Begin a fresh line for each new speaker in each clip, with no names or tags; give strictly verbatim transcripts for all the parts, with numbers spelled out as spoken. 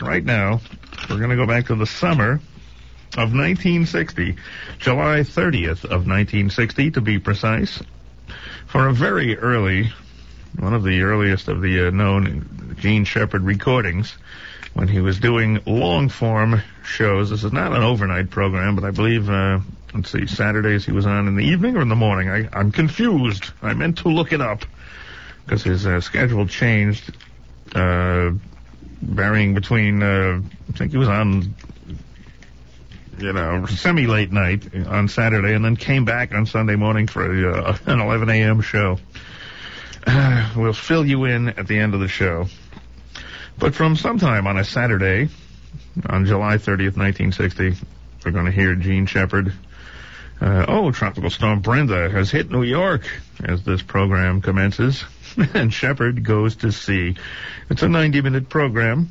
right now. We're going to go back to the summer of nineteen sixty, July thirtieth of nineteen sixty, to be precise, for a very early, one of the earliest of the uh, known Gene Shepard recordings, when he was doing long-form shows. This is not an overnight program, but I believe, uh, let's see, Saturdays he was on in the evening or in the morning. I, I'm confused. I meant to look it up, because his uh, schedule changed, uh, varying between, uh, I think he was on, you know, semi-late night on Saturday, and then came back on Sunday morning for a, uh, an eleven a.m. show. Uh, we'll fill you in at the end of the show. But from sometime on a Saturday, on July thirtieth, nineteen sixty, we're going to hear Gene Shepard. Uh, oh, Tropical Storm Brenda has hit New York as this program commences, and Shepard goes to sea. It's a ninety-minute program,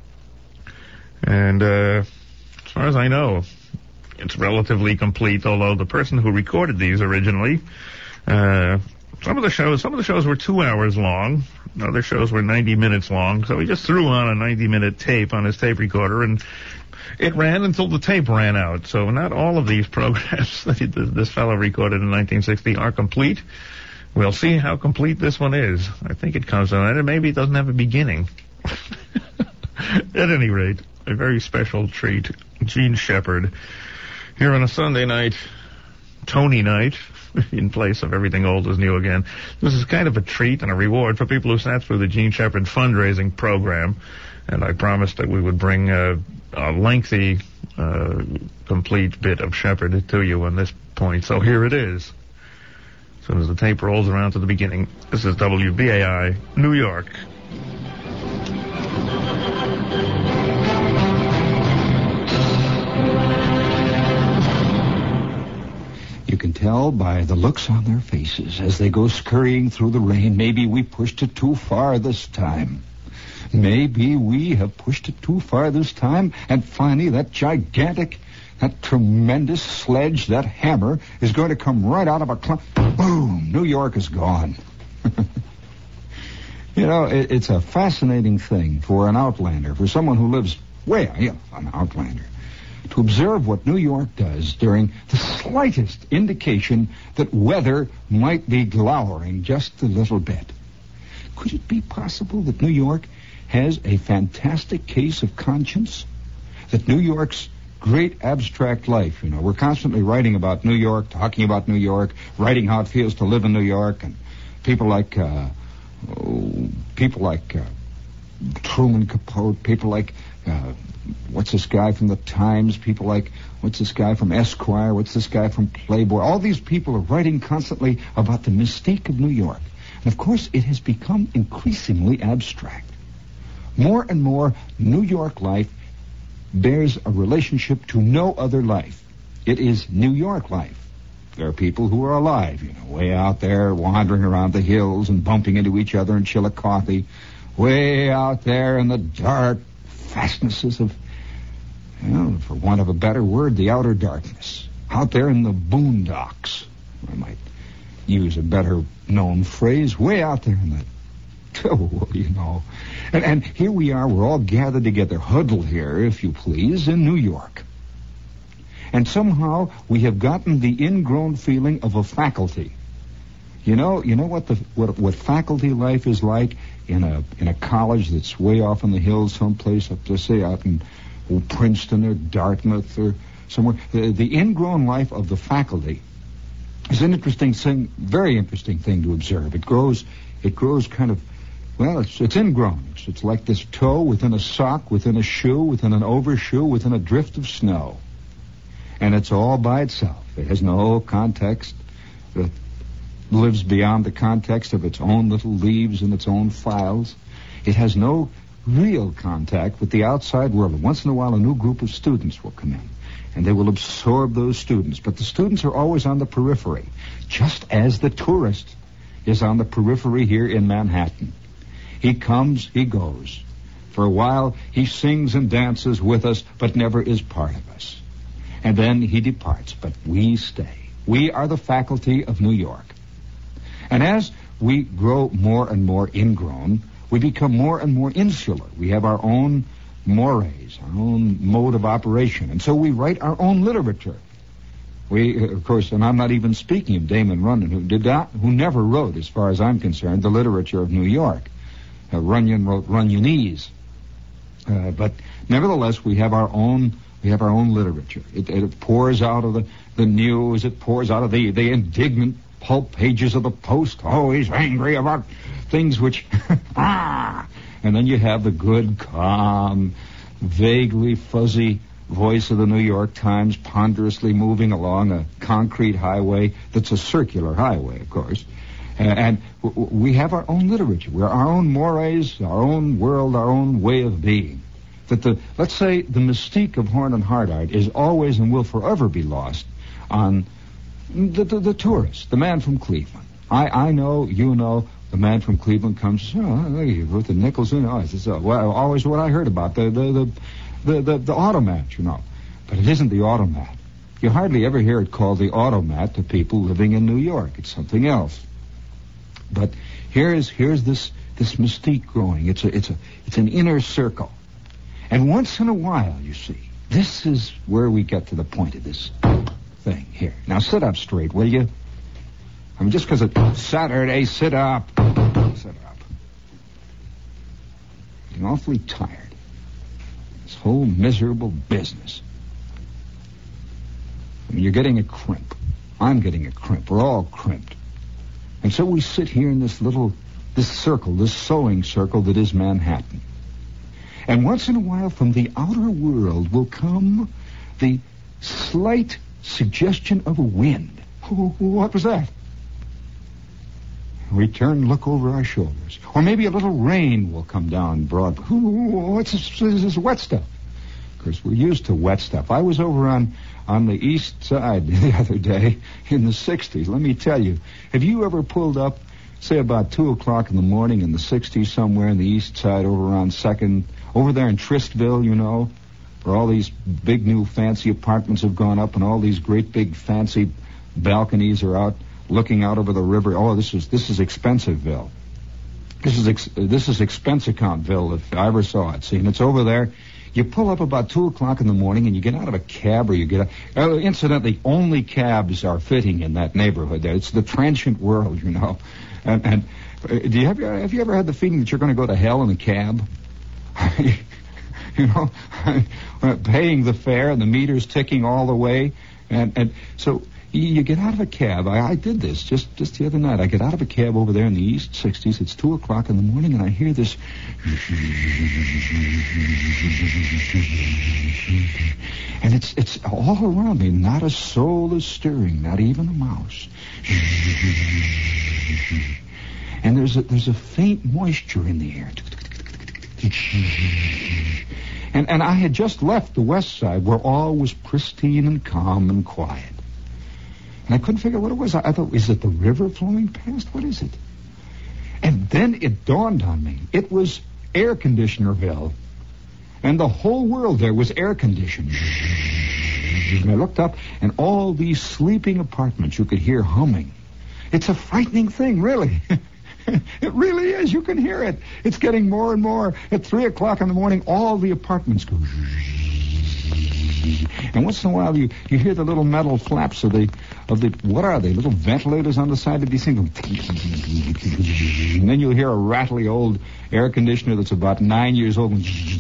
and uh, as far as I know, it's relatively complete, although the person who recorded these originally, uh, some of the shows, some of the shows were two hours long. Other shows were ninety minutes long, so he just threw on a ninety-minute tape on his tape recorder, and it ran until the tape ran out. So not all of these programs that he, this fellow recorded in nineteen sixty are complete. We'll see how complete this one is. I think it comes on, and maybe it doesn't have a beginning. At any rate, a very special treat. Gene Shepard here on a Sunday night, Tony night, in place of Everything Old is New Again. This is kind of a treat and a reward for people who sat through the Gene Shepard fundraising program, and I promised that we would bring a, a lengthy, uh, complete bit of Shepard to you on this point. So here it is. As soon as the tape rolls around to the beginning, this is W B A I, New York.
You can tell by the looks on their faces as they go scurrying through the rain. Maybe we pushed it too far this time. Maybe we have pushed it too far this time, and finally that gigantic, that tremendous sledge, that hammer, is going to come right out of a clump. Boom! New York is gone. You know, it, it's a fascinating thing for an outlander, for someone who lives way, yeah, an outlander, to observe what New York does during the slightest indication that weather might be glowering just a little bit. Could it be possible that New York has a fantastic case of conscience? That New York's great abstract life, you know, we're constantly writing about New York, talking about New York, writing how it feels to live in New York, and people like, uh, oh, people like uh, Truman Capote, people like, uh, what's this guy from the Times, people like, what's this guy from Esquire, what's this guy from Playboy. All these people are writing constantly about the mystique of New York. And of course, it has become increasingly abstract. More and more, New York life bears a relationship to no other life. It is New York life. There are people who are alive, you know, way out there wandering around the hills and bumping into each other in Chillicothe, way out there in the dark fastnesses of, you know, for want of a better word, the outer darkness. Out there in the boondocks, I might use a better known phrase, way out there in the, oh, you know. And, and here we are, we're all gathered together, huddled here, if you please, in New York. And somehow we have gotten the ingrown feeling of a faculty. You know, you know what the what what faculty life is like in a in a college that's way off in the hills, someplace up, let's say out in oh, Princeton or Dartmouth or somewhere. The, the ingrown life of the faculty is an interesting thing, very interesting thing to observe. It grows, it grows kind of, well, it's it's ingrown. It's, it's like this toe within a sock, within a shoe, within an overshoe, within a drift of snow, and it's all by itself. It has no context. It lives beyond the context of its own little leaves and its own files. It has no real contact with the outside world. And once in a while, a new group of students will come in, and they will absorb those students. But the students are always on the periphery, just as the tourist is on the periphery here in Manhattan. He comes, he goes. For a while, he sings and dances with us, but never is part of us. And then he departs, but we stay. We are the faculty of New York. And as we grow more and more ingrown, we become more and more insular. We have our own mores, our own mode of operation. And so we write our own literature. We, of course, and I'm not even speaking of Damon Runyon, who did not, who never wrote, as far as I'm concerned, the literature of New York. Uh, Runyon wrote Runyonese. Uh, but nevertheless, we have our own, we have our own literature. It, it pours out of the, the news. It pours out of the, the indignant pulp pages of the Post, always angry about things which, ah! And then you have the good, calm, vaguely fuzzy voice of the New York Times ponderously moving along a concrete highway that's a circular highway, of course. Uh, and w- we have our own literature. We're our own mores, our own world, our own way of being. That the, let's say, the mystique of Horn and Hardart is always and will forever be lost on the, the, the tourist, the man from Cleveland. I, I know, you know, the man from Cleveland comes, oh, you wrote the Nichols in, oh, it's uh, well, always what I heard about, the, the, the, the, the, the automat, you know. But it isn't the automat. You hardly ever hear it called the automat to people living in New York. It's something else. But here's here's this this mystique growing. It's a it's a it's an inner circle. And once in a while, you see, this is where we get to the point of this thing here. Now sit up straight, will you? I mean, just because it's Saturday, sit up. Sit up. I'm awfully tired. This whole miserable business. I mean, you're getting a crimp. I'm getting a crimp. We're all crimped. And so we sit here in this little, this circle, this sewing circle that is Manhattan. And once in a while from the outer world will come the slight suggestion of a wind. What was that? We turn and look over our shoulders. Or maybe a little rain will come down broad. What's this, this wet stuff? Of course, we're used to wet stuff. I was over on, on the east side the other day in the sixties. Let me tell you, have you ever pulled up, say about two o'clock in the morning in the sixties somewhere in the east side over around second, over there in Tristville, you know, where all these big new fancy apartments have gone up and all these great big fancy balconies are out looking out over the river. Oh, this is this is Expensiveville. This is ex, this is Expense Accountville, if I ever saw it. See, and it's over there. You pull up about two o'clock in the morning, and you get out of a cab, or you get. A, uh, incidentally, only cabs are fitting in that neighborhood. There, it's the transient world, you know. And, and uh, do you have you have you ever had the feeling that you're going to go to hell in a cab? You know, paying the fare and the meter's ticking all the way, and and so. You get out of a cab. I, I did this just, just the other night. I get out of a cab over there in the East sixties. It's two o'clock in the morning, and I hear this. And it's it's all around me. Not a soul is stirring, not even a mouse. And there's a, there's a faint moisture in the air. And, and I had just left the West Side, where all was pristine and calm and quiet. And I couldn't figure out what it was. I, I thought, is it the river flowing past? What is it? And then it dawned on me. It was air conditionerville. And the whole world there was air conditioned. And I looked up, and all these sleeping apartments you could hear humming. It's a frightening thing, really. It really is. You can hear it. It's getting more and more. At three o'clock in the morning, all the apartments go. And once in a while, you, you hear the little metal flaps of the, of the, what are they, little ventilators on the side of these things. And then you'll hear a rattly old air conditioner that's about nine years old.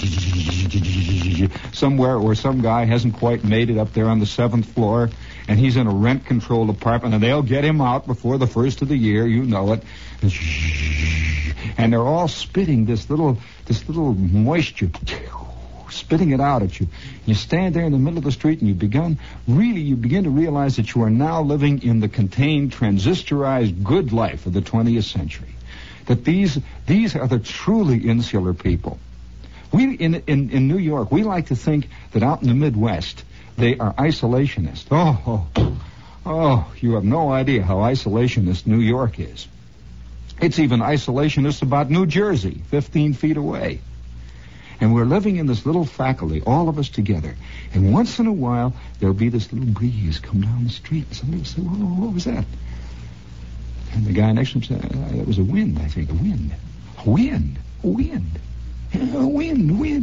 Somewhere where some guy hasn't quite made it up there on the seventh floor, and he's in a rent-controlled apartment, and they'll get him out before the first of the year, you know it. And they're all spitting this little, this little moisture, spitting it out at you. You stand there in the middle of the street, and you begin, really, you begin to realize that you are now living in the contained, transistorized good life of the twentieth century. That these, these are the truly insular people. We, in, in, in New York, we like to think that out in the Midwest, they are isolationists. Oh, oh, oh, you have no idea how isolationist New York is. It's even isolationist about New Jersey, fifteen feet away. And we're living in this little faculty, all of us together. And once in a while, there'll be this little breeze come down the street. And somebody will say, whoa, what was that? And the guy next to him said, uh, that was a wind, I think. A wind. A wind. A wind. A wind. Wind.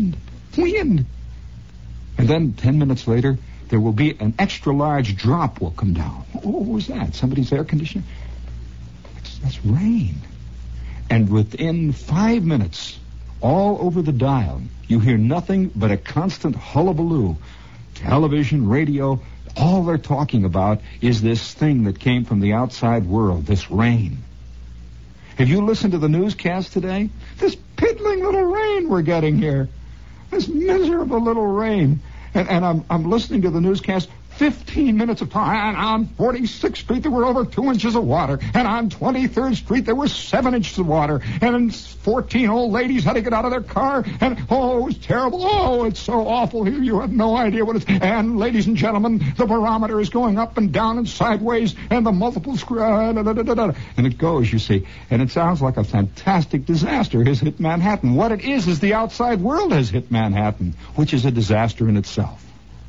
Wind. And then ten minutes later, there will be an extra large drop will come down. What was that? Somebody's air conditioner? That's, that's rain. And within five minutes, all over the dial, you hear nothing but a constant hullabaloo. Television, radio, all they're talking about is this thing that came from the outside world, this rain. Have you listened to the newscast today? This piddling little rain we're getting here. This miserable little rain. And, and I'm, I'm listening to the newscast. Fifteen minutes of time. And on forty-sixth Street, there were over two inches of water. And on twenty-third Street, there were seven inches of water. And fourteen old ladies had to get out of their car. And, oh, it was terrible. Oh, it's so awful here. You have no idea what it's... And, ladies and gentlemen, the barometer is going up and down and sideways. And the multiple... Screw- uh, da, da, da, da, da. And it goes, you see. And it sounds like a fantastic disaster has hit Manhattan. What it is is the outside world has hit Manhattan, which is a disaster in itself.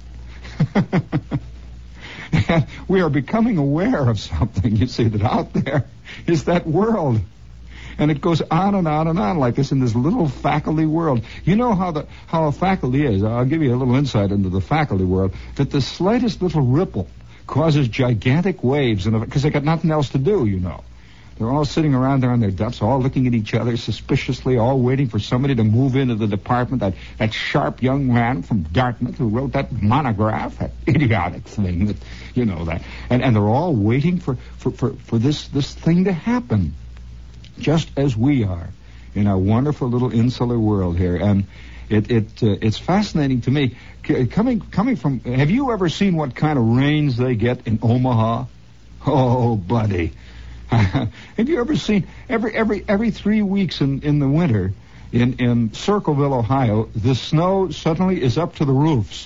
And we are becoming aware of something, you see, that out there is that world. And it goes on and on and on like this in this little faculty world. You know how the how a faculty is. I'll give you a little insight into the faculty world. That the slightest little ripple causes gigantic waves, because they got nothing else to do, you know. They're all sitting around there on their duffs, all looking at each other suspiciously, all waiting for somebody to move into the department, that, that sharp young man from Dartmouth who wrote that monograph, that idiotic thing, that, you know, that. And, and they're all waiting for, for, for, for this, this thing to happen, just as we are in our wonderful little insular world here. And it, it uh, it's fascinating to me. C- coming, coming from, have you ever seen what kind of rains they get in Omaha? Oh, buddy. Have you ever seen every every every three weeks in, in the winter in, in Circleville, Ohio, the snow suddenly is up to the roofs.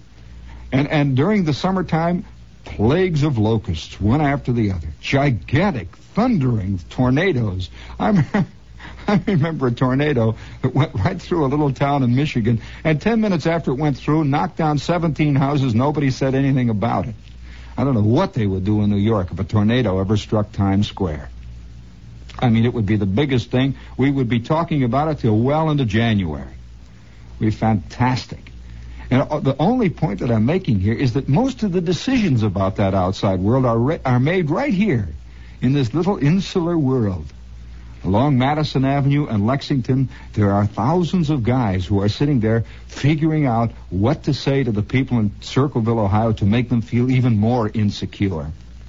And and during the summertime, plagues of locusts, one after the other. Gigantic, thundering tornadoes. I I remember a tornado that went right through a little town in Michigan, and ten minutes after it went through, knocked down seventeen houses. Nobody said anything about it. I don't know what they would do in New York if a tornado ever struck Times Square. I mean, it would be the biggest thing. We would be talking about it till well into January. It would be fantastic. And the only point that I'm making here is that most of the decisions about that outside world are ra- are made right here in this little insular world. Along Madison Avenue and Lexington, there are thousands of guys who are sitting there figuring out what to say to the people in Circleville, Ohio, to make them feel even more insecure.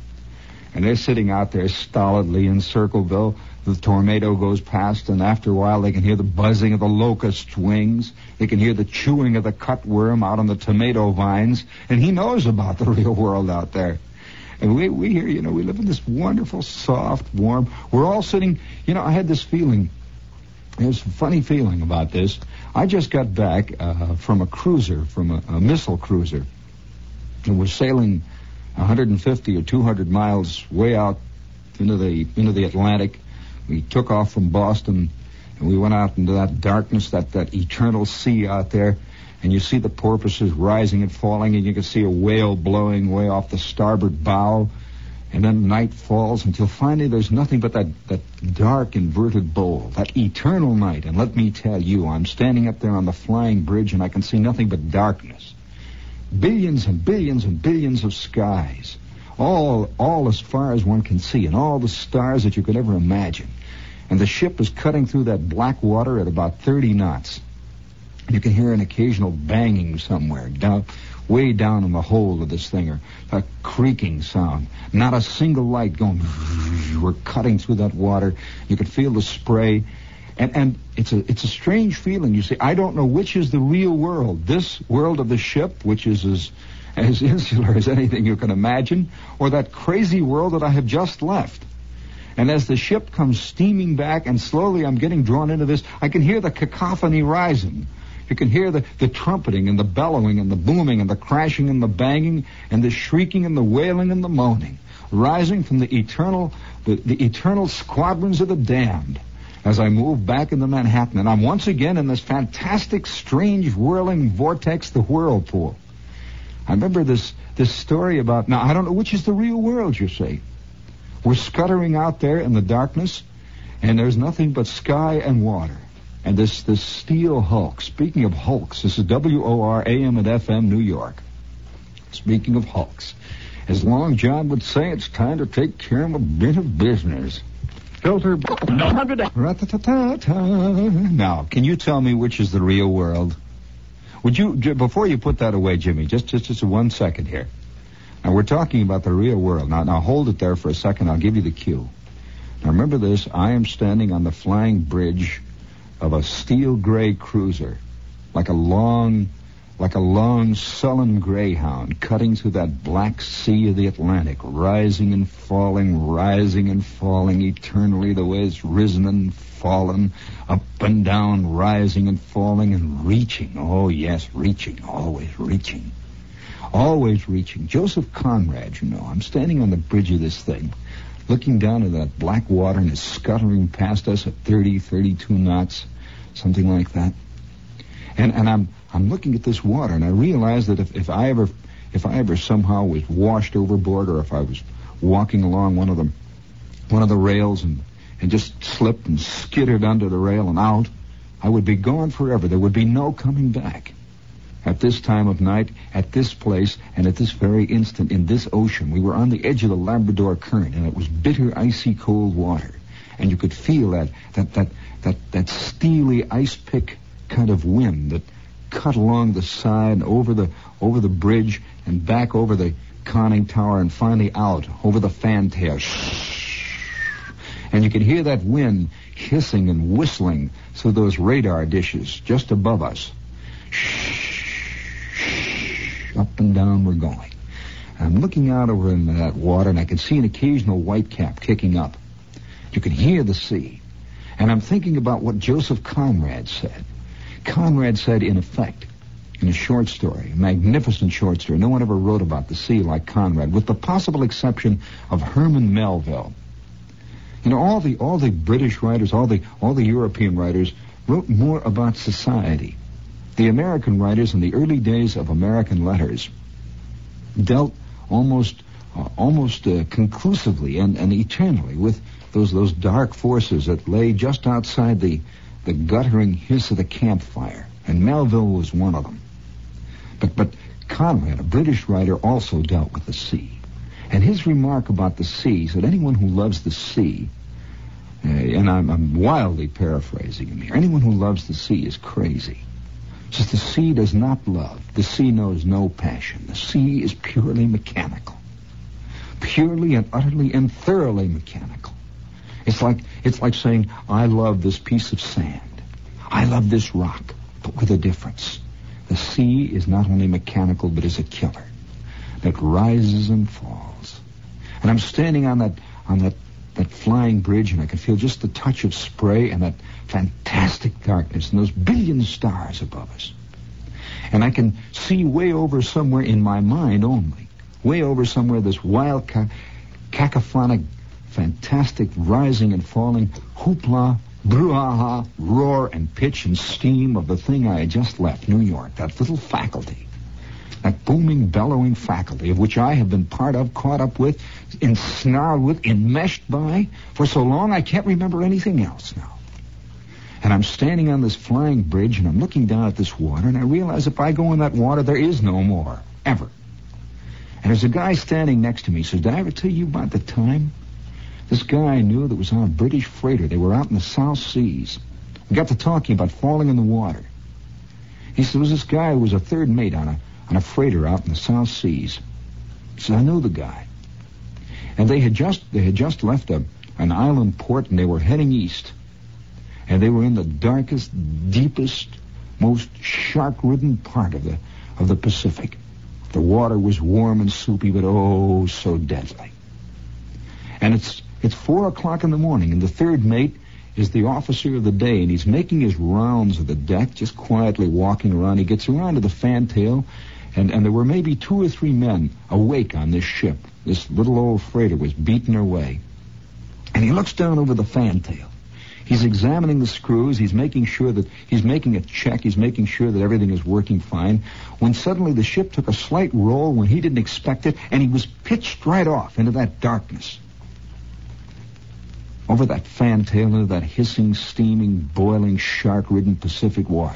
And they're sitting out there stolidly in Circleville. The tornado goes past, and after a while they can hear the buzzing of the locust wings. They can hear the chewing of the cutworm out on the tomato vines. And he knows about the real world out there. And we, we here, you know, we live in this wonderful, soft, warm... We're all sitting... You know, I had this feeling... There's a funny feeling about this. I just got back uh, from a cruiser, from a, a missile cruiser. And we're sailing one hundred fifty or two hundred miles way out into the into the Atlantic. We took off from Boston, and we went out into that darkness, that, that eternal sea out there. And you see the porpoises rising and falling, and you can see a whale blowing way off the starboard bow. And then night falls until finally there's nothing but that, that dark inverted bowl, that eternal night. And let me tell you, I'm standing up there on the flying bridge, and I can see nothing but darkness. Billions and billions and billions of skies, all all as far as one can see, and all the stars that you could ever imagine. And the ship is cutting through that black water at about thirty knots. You can hear an occasional banging somewhere, down, way down in the hold of this thing, or a creaking sound. Not a single light going. We're cutting through that water. You can feel the spray, and and it's a it's a strange feeling. You see, I don't know which is the real world. This world of the ship, which is as as insular as anything you can imagine, or that crazy world that I have just left. And as the ship comes steaming back, and slowly I'm getting drawn into this, I can hear the cacophony rising. You can hear the, the trumpeting and the bellowing and the booming and the crashing and the banging and the shrieking and the wailing and the moaning, rising from the eternal the, the eternal squadrons of the damned as I move back into Manhattan. And I'm once again in this fantastic, strange, whirling vortex, the whirlpool. I remember this, this story about, now I don't know which is the real world, you see. We're scuttering out there in the darkness, and there's nothing but sky and water. And this, this steel hulk, speaking of hulks, this is W O R A M and F M New York. Speaking of hulks, as Long John would say, it's time to take care of a bit of business. Filter. Now, can you tell me which is the real world? Would you, before you put that away, Jimmy, just, just, just one second here. Now, we're talking about the real world. Now, now hold it there for a second. I'll give you the cue. Now, remember this. I am standing on the flying bridge of a steel gray cruiser, like a long, like a long, sullen greyhound cutting through that black sea of the Atlantic, rising and falling, rising and falling eternally the way it's risen and fallen, up and down, rising and falling and reaching. Oh, yes, reaching, always reaching. Always reaching. Joseph Conrad, you know, I'm standing on the bridge of this thing, looking down at that black water and it's scuttling past us at thirty, thirty-two knots, something like that. And and I'm I'm looking at this water and I realize that if, if I ever if I ever somehow was washed overboard or if I was walking along one of the one of the rails and, and just slipped and skittered under the rail and out, I would be gone forever. There would be no coming back. At this time of night, at this place, and at this very instant in this ocean, we were on the edge of the Labrador Current, and it was bitter, icy cold water. And you could feel that that that that, that steely ice pick kind of wind that cut along the side, over the over the bridge, and back over the conning tower, and finally out over the fantail. And you could hear that wind hissing and whistling through those radar dishes just above us. Up and down we're going. I'm looking out over into that water, and I can see an occasional whitecap kicking up. You can hear the sea. And I'm thinking about what Joseph Conrad said. Conrad said, in effect, in a short story, a magnificent short story, no one ever wrote about the sea like Conrad, with the possible exception of Herman Melville. You know, all the all the British writers, all the all the European writers wrote more about society. The American writers in the early days of American letters dealt almost uh, almost uh, conclusively and, and eternally with those those dark forces that lay just outside the, the guttering hiss of the campfire. And Melville was one of them. But, but Conrad, a British writer, also dealt with the sea. And his remark about the sea said anyone who loves the sea, uh, and I'm, I'm wildly paraphrasing him here, anyone who loves the sea is crazy. Says the sea does not love. The sea knows no passion. The sea is purely mechanical. Purely and utterly and thoroughly mechanical. It's like it's like saying, I love this piece of sand. I love this rock, but with a difference. The sea is not only mechanical, but is a killer that rises and falls. And I'm standing on that on that, that flying bridge, and I can feel just the touch of spray and that fantastic darkness and those billion stars above us. And I can see way over somewhere in my mind only, way over somewhere this wild, ca- cacophonic, fantastic rising and falling hoopla, brouhaha, roar and pitch and steam of the thing I had just left, New York, that little faculty, that booming, bellowing faculty of which I have been part of, caught up with, ensnarled with, enmeshed by, for so long I can't remember anything else now. And I'm standing on this flying bridge, and I'm looking down at this water, and I realize if I go in that water, there is no more, ever. And there's a guy standing next to me. He says, did I ever tell you about the time? This guy I knew that was on a British freighter. They were out in the South Seas. We got to talking about falling in the water. He said, there was this guy who was a third mate on a, on a freighter out in the South Seas. He said, I knew the guy. And they had just, they had just left a, an island port, and they were heading east. And they were in the darkest, deepest, most shark-ridden part of the of the Pacific. The water was warm and soupy, but oh, so deadly. And it's it's four o'clock in the morning, and the third mate is the officer of the day, and he's making his rounds of the deck, just quietly walking around. He gets around to the fantail, and, and there were maybe two or three men awake on this ship. This little old freighter was beating her way. And he looks down over the fantail. He's examining the screws. He's making sure that he's making a check. He's making sure that everything is working fine. When suddenly the ship took a slight roll when he didn't expect it, and he was pitched right off into that darkness. over that fantail into that hissing, steaming, boiling, shark-ridden Pacific water.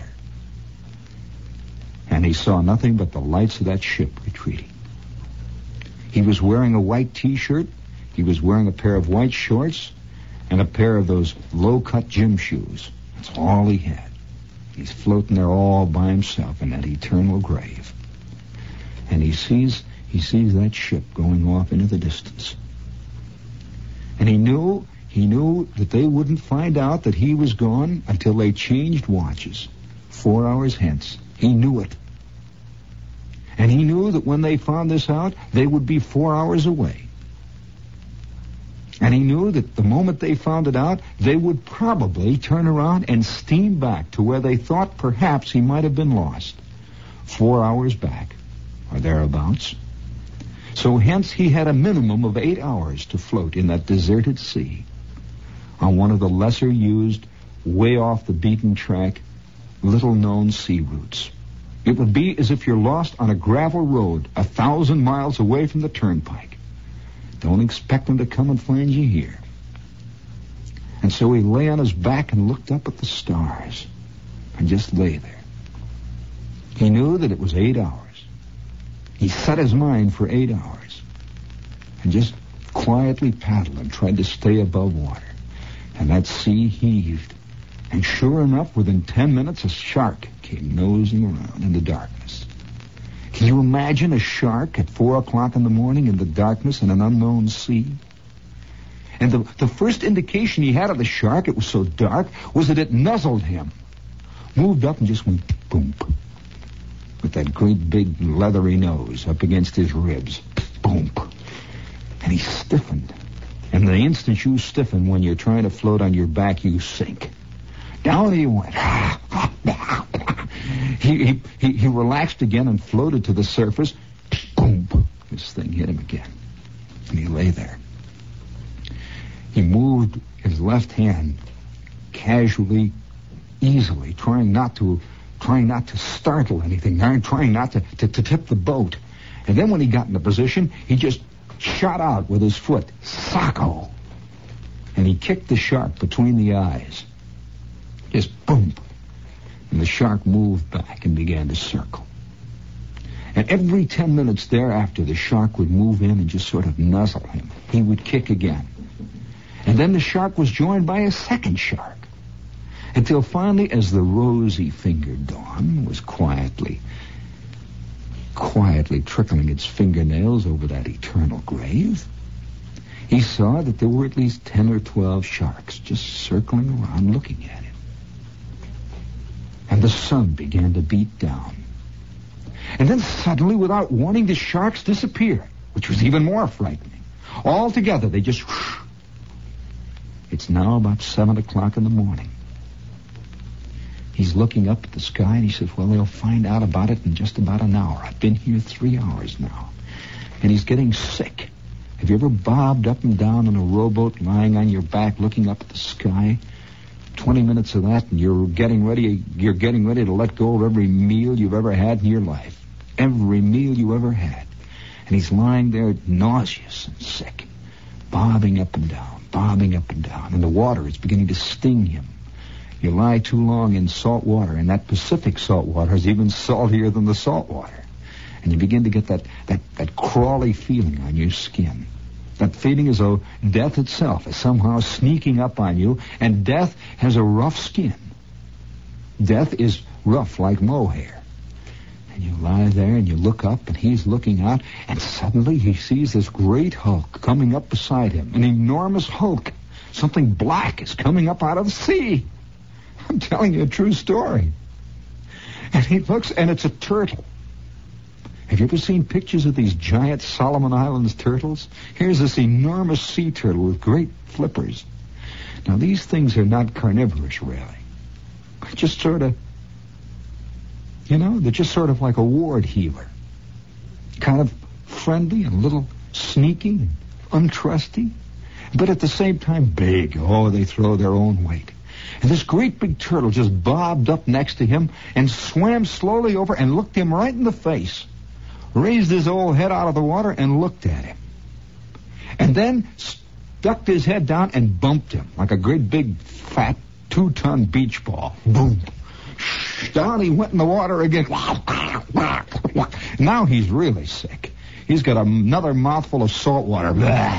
And he saw nothing but the lights of that ship retreating. He was wearing a white T-shirt, he was wearing a pair of white shorts, and a pair of those low-cut gym shoes. That's all he had. He's floating there all by himself in that eternal grave. And he sees, he sees that ship going off into the distance. And he knew, he knew that they wouldn't find out that he was gone until they changed watches, four hours hence. He knew it. And he knew that when they found this out, they would be four hours away. And he knew that the moment they found it out, they would probably turn around and steam back to where they thought perhaps he might have been lost. Four hours back, or thereabouts. So hence he had a minimum of eight hours to float in that deserted sea on one of the lesser used, way off the beaten track, little-known sea routes. It would be as if you're lost on a gravel road a thousand miles away from the turnpike. Don't expect them to come and find you here. And so he lay on his back and looked up at the stars and just lay there. He knew that it was eight hours. He set his mind for eight hours and just quietly paddled and tried to stay above water. And that sea heaved. And sure enough, within ten minutes, a shark came nosing around in the darkness. Can you imagine a shark at four o'clock in the morning in the darkness in an unknown sea? And the, the first indication he had of the shark, it was so dark, was that it nuzzled him. Moved up and just went boom. With that great big leathery nose up against his ribs. Boom. And he stiffened. And the instant you stiffen when you're trying to float on your back, you sink. Down he went. he, he, he, he relaxed again and floated to the surface. Boom. This thing hit him again. And he lay there. He moved his left hand casually, easily, trying not to trying not to startle anything, trying not to, to, to tip the boat. And then when he got in the position, he just shot out with his foot. Sacco! And he kicked the shark between the eyes. Just boom. And the shark moved back and began to circle. And every ten minutes thereafter, the shark would move in and just sort of nuzzle him. He would kick again. And then the shark was joined by a second shark. Until finally, as the rosy-fingered dawn was quietly, quietly trickling its fingernails over that eternal grave, he saw that there were at least ten or twelve sharks just circling around looking at him. And the sun began to beat down. And then suddenly, without warning, the sharks disappeared, which was even more frightening. Altogether, they just... Whoosh. It's now about seven o'clock in the morning. He's looking up at the sky, and he says, well, they'll find out about it in just about an hour. I've been here three hours now. And he's getting sick. Have you ever bobbed up and down in a rowboat, lying on your back, looking up at the sky? Twenty minutes of that, and you're getting ready, you're getting ready to let go of every meal you've ever had in your life. Every meal you ever had. And he's lying there nauseous and sick, bobbing up and down, bobbing up and down. And the water is beginning to sting him. You lie too long in salt water, and that Pacific salt water is even saltier than the salt water. And you begin to get that, that, that crawly feeling on your skin. That feeling as though death itself is somehow sneaking up on you, and death has a rough skin. Death is rough like mohair. And you lie there and you look up, and he's looking out, and suddenly he sees this great hulk coming up beside him. An enormous hulk. Something black is coming up out of the sea. I'm telling you a true story. And he looks, and it's a turtle. Have you ever seen pictures of these giant Solomon Islands turtles? Here's this enormous sea turtle with great flippers. Now, these things are not carnivorous, really. They're just sort of, you know, they're just sort of like a ward healer. Kind of friendly and a little sneaky and untrusty. But at the same time, big. Oh, they throw their own weight. And this great big turtle just bobbed up next to him and swam slowly over and looked him right in the face. Raised his old head out of the water and looked at him. And then ducked his head down and bumped him like a great big fat two-ton beach ball. Boom. Down he went in the water again. Now he's really sick. He's got another mouthful of salt water.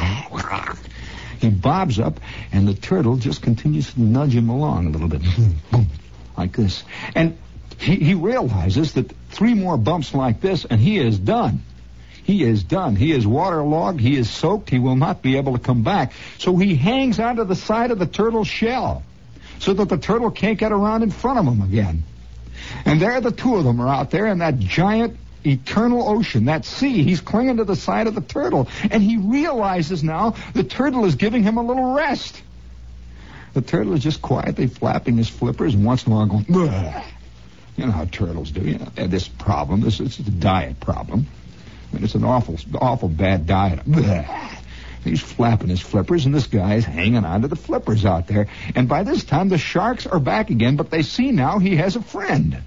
He bobs up, and the turtle just continues to nudge him along a little bit. Like this. And he, he realizes that three more bumps like this, and he is done. He is done. He is waterlogged. He is soaked. He will not be able to come back. So he hangs onto the side of the turtle's shell so that the turtle can't get around in front of him again. And there the two of them are out there in that giant eternal ocean, that sea. He's clinging to the side of the turtle. And he realizes now the turtle is giving him a little rest. The turtle is just quietly flapping his flippers and once in a while going, bleh. You know how turtles do. You know, they have this problem. This is a diet problem. I mean, it's an awful, awful bad diet. Bleh. He's flapping his flippers, and this guy's hanging on to the flippers out there. And by this time, the sharks are back again, but they see now he has a friend.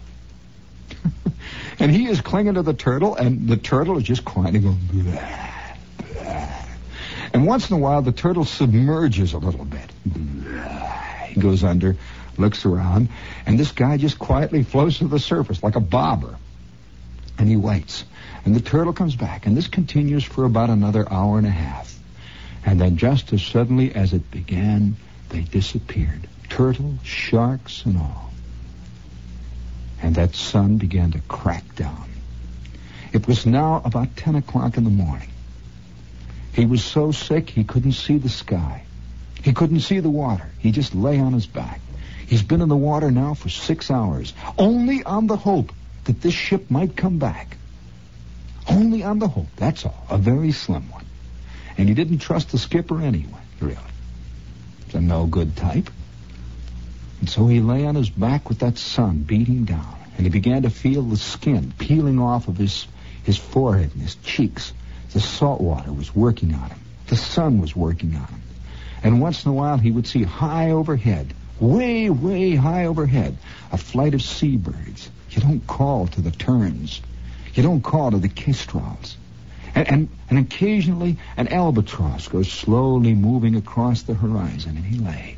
And he is clinging to the turtle, and the turtle is just quietly going, bleh, bleh. And once in a while, the turtle submerges a little bit. Bleh. He goes under, looks around, and this guy just quietly floats to the surface like a bobber. And he waits. And the turtle comes back, and this continues for about another hour and a half. And then just as suddenly as it began, they disappeared. Turtle, sharks, and all. And that sun began to crack down. It was now about ten o'clock in the morning. He was so sick he couldn't see the sky. He couldn't see the water. He just lay on his back. He's been in the water now for six hours, only on the hope that this ship might come back. Only on the hope, that's all. A very slim one. And he didn't trust the skipper anyway, really. He's a no-good type. And so he lay on his back with that sun beating down, and he began to feel the skin peeling off of his, his forehead and his cheeks. The salt water was working on him. The sun was working on him. And once in a while he would see high overhead, way, way high overhead, a flight of seabirds. You don't call to the terns. You don't call to the kestrels. And, and, and occasionally an albatross goes slowly moving across the horizon, and he lay.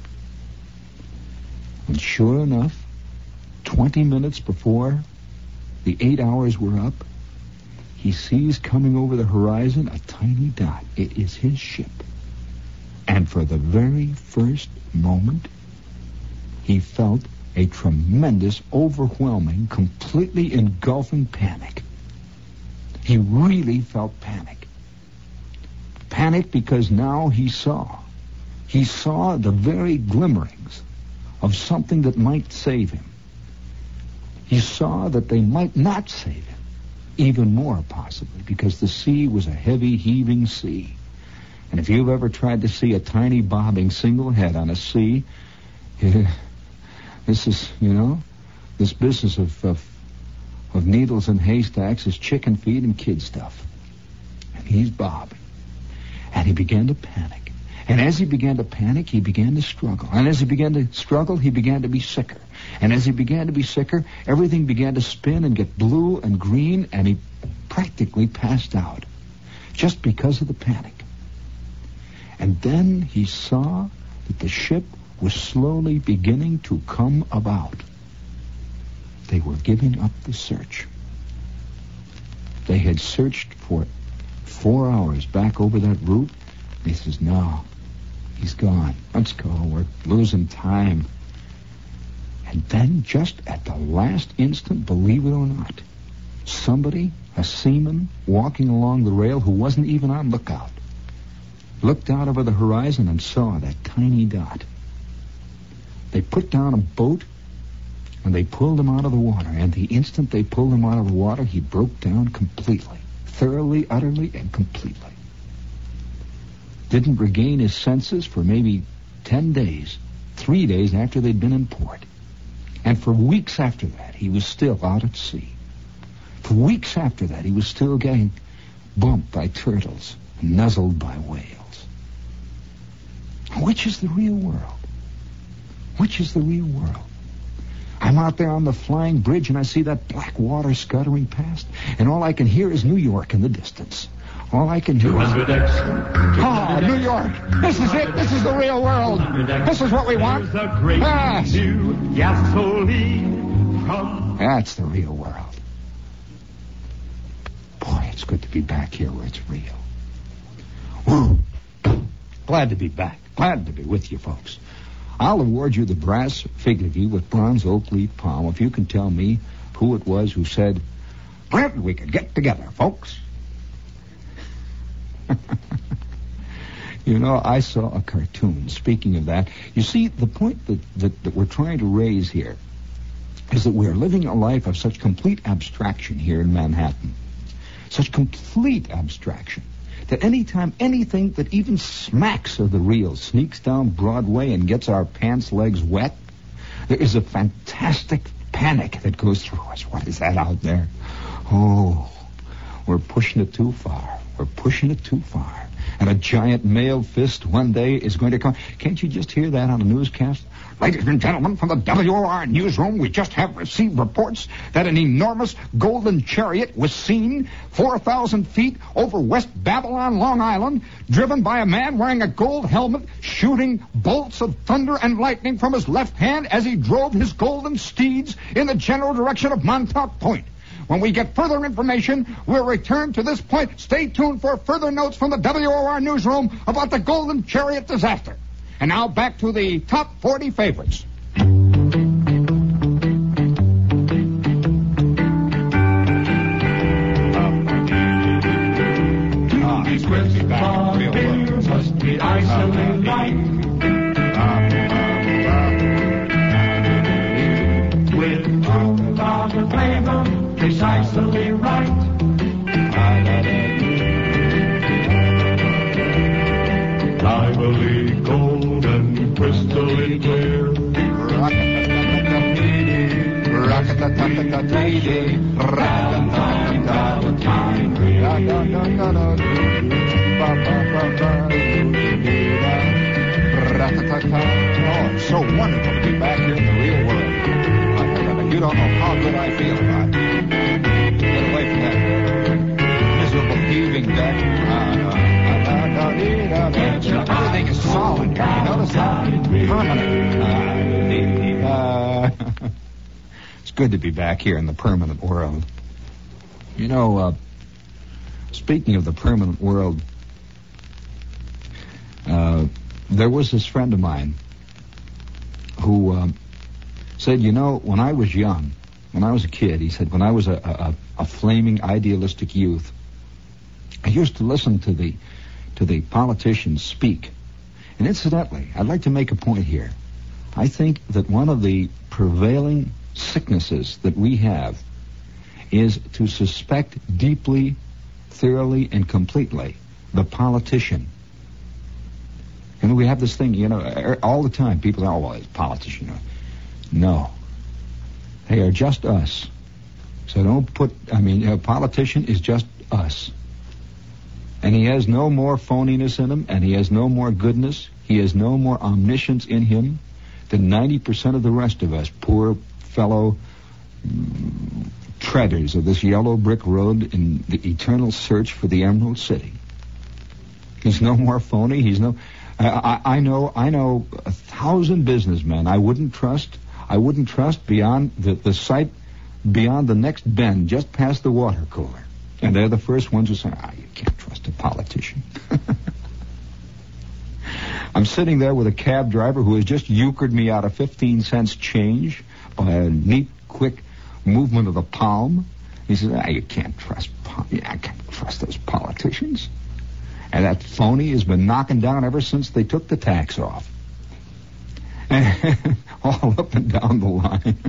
And sure enough, twenty minutes before the eight hours were up, he sees coming over the horizon a tiny dot. It is his ship. And for the very first moment, he felt a tremendous, overwhelming, completely engulfing panic. He really felt panic. Panic because now he saw. He saw the very glimmerings of something that might save him. He saw that they might not save him. Even more, possibly, because the sea was a heavy, heaving sea. And if you've ever tried to see a tiny bobbing single head on a sea, it, this is, you know, this business of, of of needles and haystacks is chicken feed and kid stuff. And he's bobbing. And he began to panic. And as he began to panic, he began to struggle. And as he began to struggle, he began to be sicker. And as he began to be sicker, everything began to spin and get blue and green, and he practically passed out just because of the panic. And then he saw that the ship was slowly beginning to come about. They were giving up the search. They had searched for four hours back over that route. He says, no, he's gone. Let's go. We're losing time. And then just at the last instant, believe it or not, somebody, a seaman, walking along the rail who wasn't even on lookout, looked out over the horizon and saw that tiny dot. They put down a boat and they pulled him out of the water. And the instant they pulled him out of the water, he broke down completely. Thoroughly, utterly, and completely. Didn't regain his senses for maybe ten days. Three days after they'd been in port. And for weeks after that, he was still out at sea. For weeks after that, he was still getting bumped by turtles and nuzzled by whales. Which is the real world? Which is the real world? I'm out there on the flying bridge, and I see that black water scuttering past, and all I can hear is New York in the distance. All I can do is... Ah, New York. This is it. This is the real world. This is what we want. Yes. That's the real world. Boy, it's good to be back here where it's real. Woo. Glad to be back. Glad to be with you, folks. I'll award you the brass fig Levy with bronze oak leaf palm if you can tell me who it was who said, "Glad we could get together, folks." You know, I saw a cartoon. Speaking of that, you see, the point that, that, that we're trying to raise here is that we are living a life of such complete abstraction here in Manhattan. Such complete abstraction that anytime anything that even smacks of the real sneaks down Broadway and gets our pants legs wet, there is a fantastic panic that goes through us. What is that out there? Oh, we're pushing it too far. We're pushing it too far. And a giant male fist one day is going to come. Can't you just hear that on the newscast? Ladies and gentlemen, from the W O R newsroom, we just have received reports that an enormous golden chariot was seen four thousand feet over West Babylon, Long Island, driven by a man wearing a gold helmet, shooting bolts of thunder and lightning from his left hand as he drove his golden steeds in the general direction of Montauk Point. When we get further information, we'll return to this point. Stay tuned for further notes from the W O R newsroom about the Golden Chariot disaster. And now back to the top forty favorites. Ah, it's good to be back. Real world. Must be isolated light. With true love and flavor, precisely right. Lively, golden, crystalline clear. Oh, it's so wonderful to be back here in the real world. You don't know how good I feel about it. Get away from that miserable heaving deck. Uh, uh, Everything is solid here. You notice that? Permanent. Uh, uh, it's good to be back here in the permanent world. You know, uh, speaking of the permanent world, uh, there was this friend of mine who um, said, you know, when I was young, when I was a kid, he said, when I was a, a, a flaming idealistic youth, I used to listen to the to the politicians speak. And incidentally, I'd like to make a point here. I think that one of the prevailing sicknesses that we have is to suspect deeply, thoroughly, and completely the politician. And we have this thing, you know, all the time. People say, oh, well, it's a politician. No. They are just us. So don't put, I mean, a politician is just us. And he has no more phoniness in him, and he has no more goodness, he has no more omniscience in him than ninety percent of the rest of us, poor fellow mm, treaders of this yellow brick road in the eternal search for the Emerald City. He's no more phony, he's no... I, I, I know I know a thousand businessmen I wouldn't trust, I wouldn't trust beyond the, the sight, beyond the next bend, just past the water cooler. And they're the first ones who say, ah, you can't trust a politician. I'm sitting there with a cab driver who has just euchred me out of fifteen cents change by a neat, quick movement of the palm. He says, ah, you can't trust, I can't trust those politicians. And that phony has been knocking down ever since they took the tax off. And all up and down the line.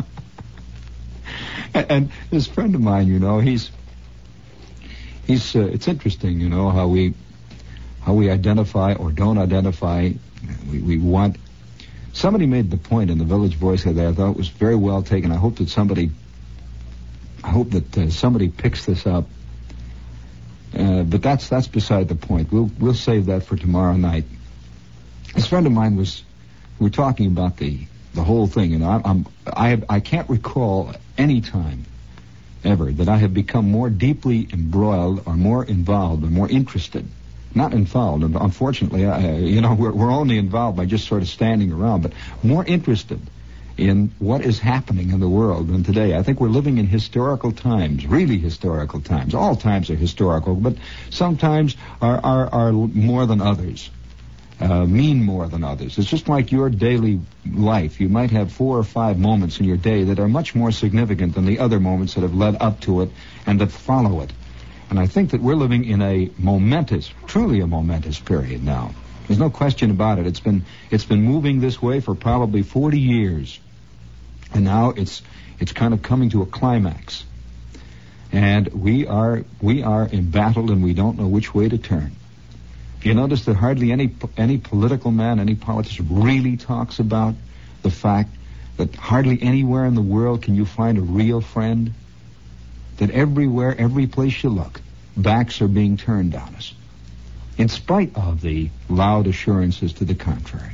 and, and this friend of mine, you know, he's... He's, uh, it's interesting, you know, how we how we identify or don't identify. We, we want... Somebody made the point in the Village Voice that I thought was very well taken. I hope that somebody... I hope that uh, somebody picks this up. Uh, but that's that's beside the point. We'll we'll save that for tomorrow night. This friend of mine was... We were talking about the, the whole thing, and I, I'm, I, I can't recall any time ever, that I have become more deeply embroiled or more involved or more interested. Not involved, unfortunately, I, you know, we're, we're only involved by just sort of standing around, but more interested in what is happening in the world than today. I think we're living in historical times, really historical times. All times are historical, but sometimes are, are, are more than others, uh, mean more than others. It's just like your daily life. You might have four or five moments in your day that are much more significant than the other moments that have led up to it and that follow it. And I think that we're living in a momentous, truly a momentous period now. There's no question about it. It's been it's been moving this way for probably forty years. And now it's it's kind of coming to a climax. And we are we are embattled and we don't know which way to turn. You notice that hardly any any political man, any politician really talks about the fact that hardly anywhere in the world can you find a real friend. That everywhere, every place you look, backs are being turned on us, in spite of the loud assurances to the contrary.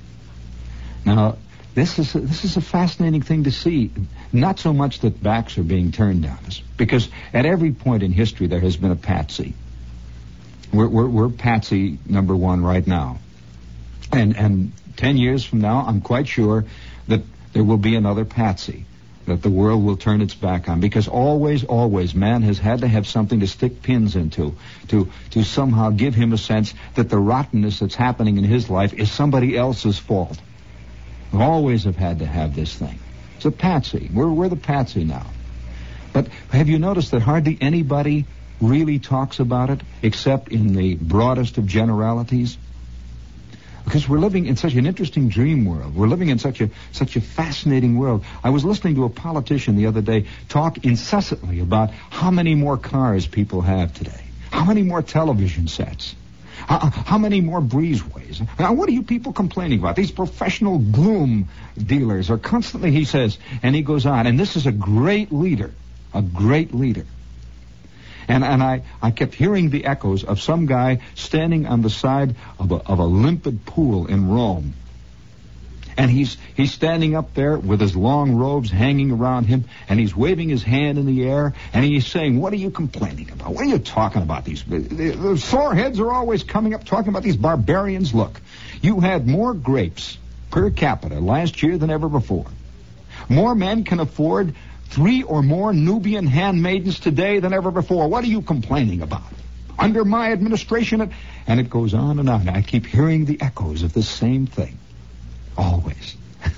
Now, this is a, this is a fascinating thing to see. Not so much that backs are being turned on us, because at every point in history there has been a patsy. We're, we're, we're patsy number one right now. And, and ten years from now, I'm quite sure that there will be another patsy that the world will turn its back on, because always, always, man has had to have something to stick pins into, to to somehow give him a sense that the rottenness that's happening in his life is somebody else's fault. We always have had to have this thing. It's a patsy. We're, we're the patsy now. But have you noticed that hardly anybody really talks about it, except in the broadest of generalities? Because we're living in such an interesting dream world. We're living in such a such a fascinating world. I was listening to a politician the other day talk incessantly about how many more cars people have today, how many more television sets, how, how many more breezeways. Now, what are you people complaining about? These professional gloom dealers are constantly, he says, and he goes on, and this is a great leader, a great leader. And and I, I kept hearing the echoes of some guy standing on the side of a, of a limpid pool in Rome. And he's he's standing up there with his long robes hanging around him, and he's waving his hand in the air, and he's saying, what are you complaining about? What are you talking about? These the, the sore heads are always coming up talking about these barbarians. Look, you had more grapes per capita last year than ever before. More men can afford three or more Nubian handmaidens today than ever before. What are you complaining about? Under my administration, it, and it goes on and on. I keep hearing the echoes of the same thing. Always.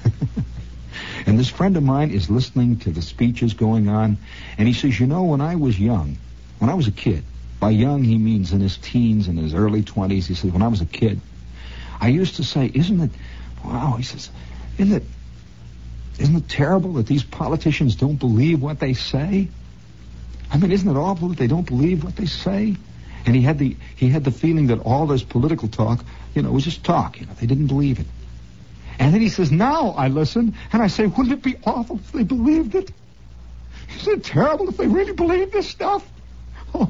And this friend of mine is listening to the speeches going on, and he says, you know, when I was young, when I was a kid, by young he means in his teens, in his early twenties, he says, when I was a kid, I used to say, isn't it, wow, he says, isn't it, Isn't it terrible that these politicians don't believe what they say? I mean, isn't it awful that they don't believe what they say? And he had the he had the feeling that all this political talk, you know, was just talk. You know, they didn't believe it. And then he says, now I listen, and I say, wouldn't it be awful if they believed it? Isn't it terrible if they really believe this stuff? Oh.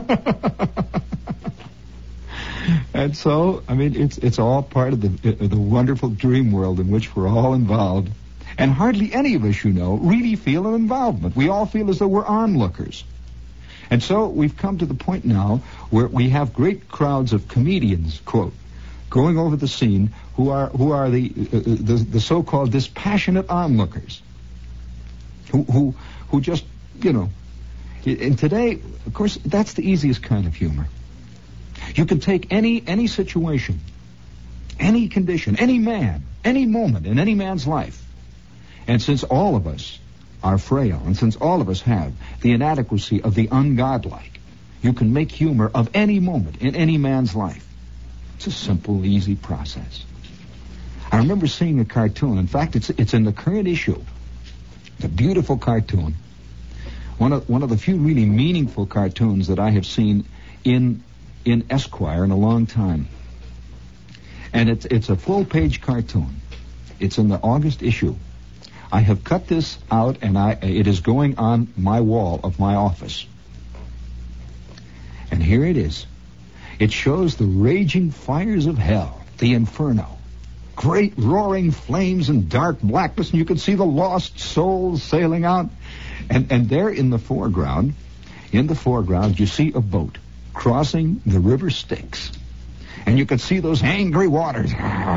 And so, I mean, it's it's all part of the the wonderful dream world in which we're all involved. And hardly any of us, you know, really feel an involvement. We all feel as though we're onlookers. And so we've come to the point now where we have great crowds of comedians, quote, going over the scene who are who are the uh, the, the so-called dispassionate onlookers, who, who who just, you know, and today, of course, that's the easiest kind of humor. You can take any any situation, any condition, any man, any moment in any man's life. And since all of us are frail, and since all of us have the inadequacy of the ungodlike, you can make humor of any moment in any man's life. It's a simple, easy process. I remember seeing a cartoon. In fact, it's it's in the current issue. It's a beautiful cartoon. One of one of the few really meaningful cartoons that I have seen in in Esquire in a long time. And it's it's a full-page cartoon. It's in the August issue. I have cut this out, and I it is going on my wall of my office. And here it is. It shows the raging fires of hell, the inferno. great roaring flames and dark blackness, and you could see the lost souls sailing out. And, and there in the foreground, in the foreground, you see a boat crossing the river Styx. And you could see those angry waters.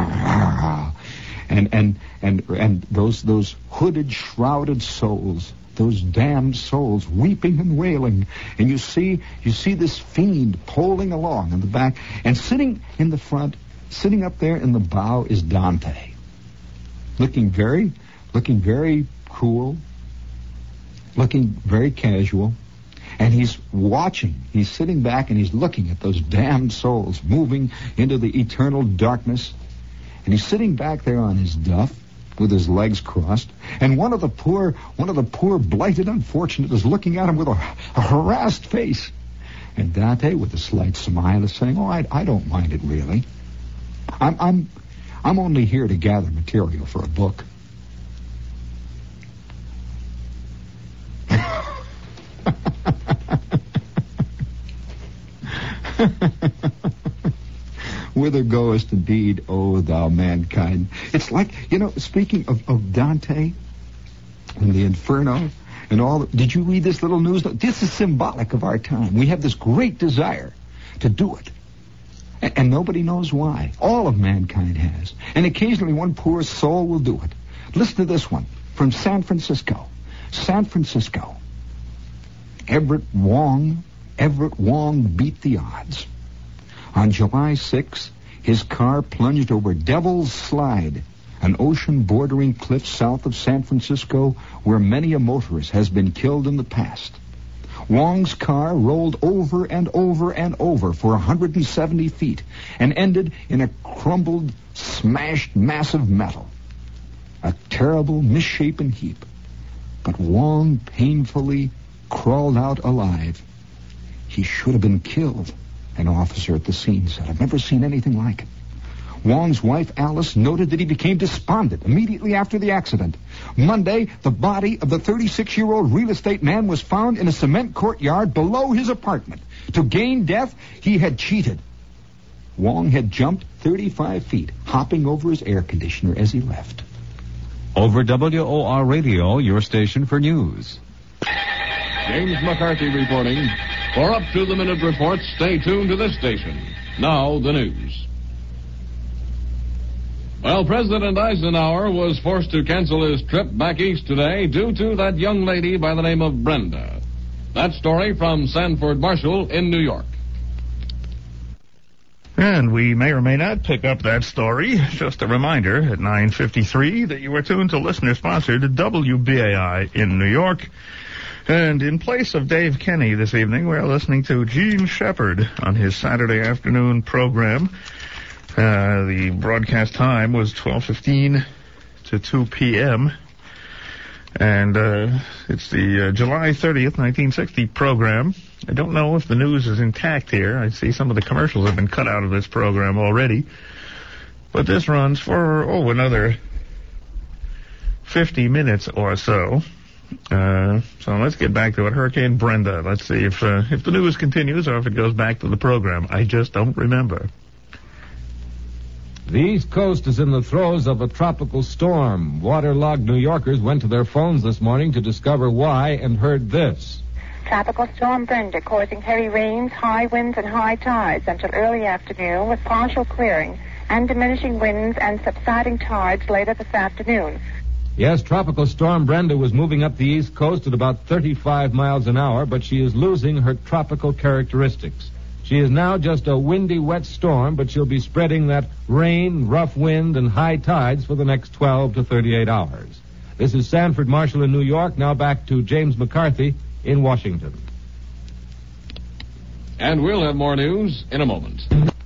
And, and, and, and those, those hooded, shrouded souls, those damned souls weeping and wailing. And you see, you see this fiend poling along in the back. And sitting in the front, sitting up there in the bow is Dante. Looking very, looking very cool. Looking very casual. And he's watching. He's sitting back and he's looking at those damned souls moving into the eternal darkness. And he's sitting back there on his duff with his legs crossed. And one of the poor, one of the poor blighted unfortunate is looking at him with a, a harassed face. And Dante, with a slight smile, is saying, "Oh, I, I don't mind it really. I'm, I'm, I'm only here to gather material for a book." Whither goest indeed, O thou mankind? It's like, you know, speaking of, of Dante and the Inferno and all, did you read this little news? This is symbolic of our time. We have this great desire to do it. And, and nobody knows why. All of mankind has. And occasionally one poor soul will do it. Listen to this one from San Francisco. San Francisco. Everett Wong, Everett Wong beat the odds. On July sixth, his car plunged over Devil's Slide, an ocean-bordering cliff south of San Francisco where many a motorist has been killed in the past. Wong's car rolled over and over and over for one hundred seventy feet and ended in a crumbled, smashed mass of metal. A terrible, misshapen heap. But Wong painfully crawled out alive. He should have been killed. An officer at the scene said, "I've never seen anything like it." Wong's wife, Alice, noted that he became despondent immediately after the accident. Monday, the body of the thirty-six-year-old real estate man was found in a cement courtyard below his apartment. To gain death, he had cheated. Wong had jumped thirty-five feet, hopping over his air conditioner as he left.
Over W O R Radio, your station for news.
James McCarthy reporting. For up-to-the-minute reports, stay tuned to this station. Now, the news. Well, President Eisenhower was forced to cancel his trip back east today due to that young lady by the name of Brenda. That story from Sanford Marshall in New York.
And we may or may not pick up that story. Just a reminder at nine fifty-three that you are tuned to listener-sponsored W B A I in New York. And in place of Dave Kenny this evening, we're listening to Gene Shepard on his Saturday afternoon program. Uh, the broadcast time was twelve fifteen to two p.m. And uh, it's the uh, July thirtieth, nineteen sixty program. I don't know if the news is intact here. I see some of the commercials have been cut out of this program already. But this runs for, oh, another fifty minutes or so. Uh, so let's get back to it. Hurricane Brenda. Let's see if uh, if the news continues or if it goes back to the program. I just don't remember.
The East Coast is in the throes of a tropical storm. Waterlogged New Yorkers went to their phones this morning to discover why and heard this.
Tropical Storm Brenda causing heavy rains, high winds, and high tides until early afternoon with partial clearing and diminishing winds and subsiding tides later this afternoon.
Yes, Tropical Storm Brenda was moving up the East Coast at about thirty-five miles an hour, but she is losing her tropical characteristics. She is now just a windy, wet storm, but she'll be spreading that rain, rough wind, and high tides for the next twelve to thirty-eight hours. This is Sanford Marshall in New York. Now back to James McCarthy in Washington.
And we'll have more news in a moment.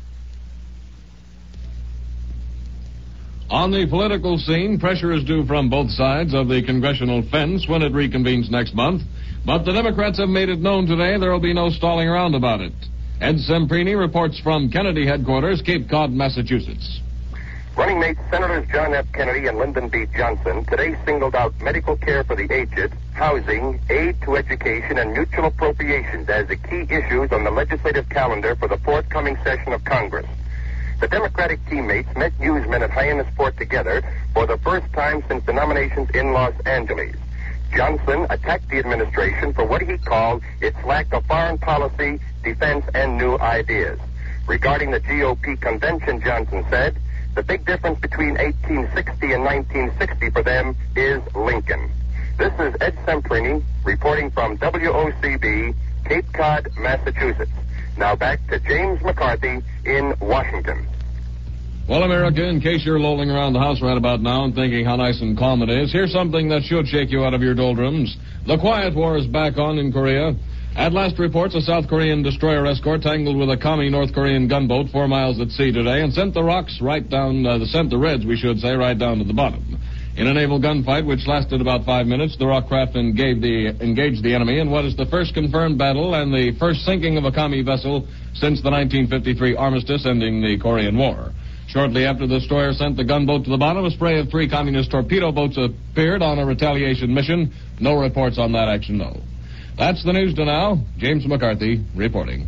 On the political scene, pressure is due from both sides of the congressional fence when it reconvenes next month. But the Democrats have made it known today there will be no stalling around about it. Ed Semprini reports from Kennedy headquarters, Cape Cod, Massachusetts.
Running mates Senators John F. Kennedy and Lyndon B. Johnson today singled out medical care for the aged, housing, aid to education, and mutual appropriations as the key issues on the legislative calendar for the forthcoming session of Congress. the Democratic teammates met newsmen at Hyannisport together for the first time since the nominations in Los Angeles. Johnson attacked the administration for what he called its lack of foreign policy, defense, and new ideas. Regarding the G O P convention, Johnson said, the big difference between eighteen sixty and nineteen sixty for them is Lincoln. This is Ed Semprini reporting from W O C B, Cape Cod, Massachusetts. Now back to James McCarthy in Washington.
Well, America, in case you're lolling around the house right about now and thinking how nice and calm it is, here's something that should shake you out of your doldrums. The quiet war is back on in Korea. At last reports, a South Korean destroyer escort tangled with a commie North Korean gunboat four miles at sea today and sent the rocks right down, uh, sent the reds, we should say, right down to the bottom. In a naval gunfight, which lasted about five minutes, the rock craft engaged the, engaged the enemy in what is the first confirmed battle and the first sinking of a commie vessel since the nineteen fifty-three armistice ending the Korean War. Shortly after the destroyer sent the gunboat to the bottom, a spray of three communist torpedo boats appeared on a retaliation mission. No reports on that action, though. That's the news to now. James McCarthy reporting.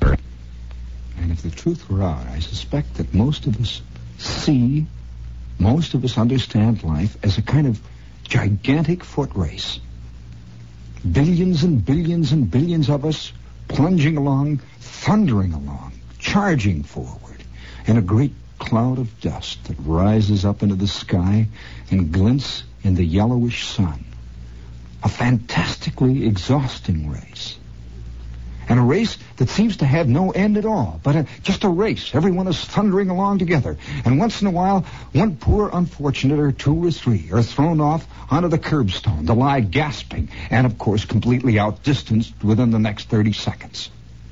And if the truth were out, I suspect that most of us see, most of us understand life as a kind of gigantic foot race. Billions and billions and billions of us plunging along, thundering along, charging forward in a great cloud of dust that rises up into the sky and glints in the yellowish sun. A fantastically exhausting race. And a race that seems to have no end at all, but a, just a race. Everyone is thundering along together. And once in a while, one poor unfortunate or two or three are thrown off onto the curbstone to lie gasping and, of course, completely outdistanced within the next thirty seconds.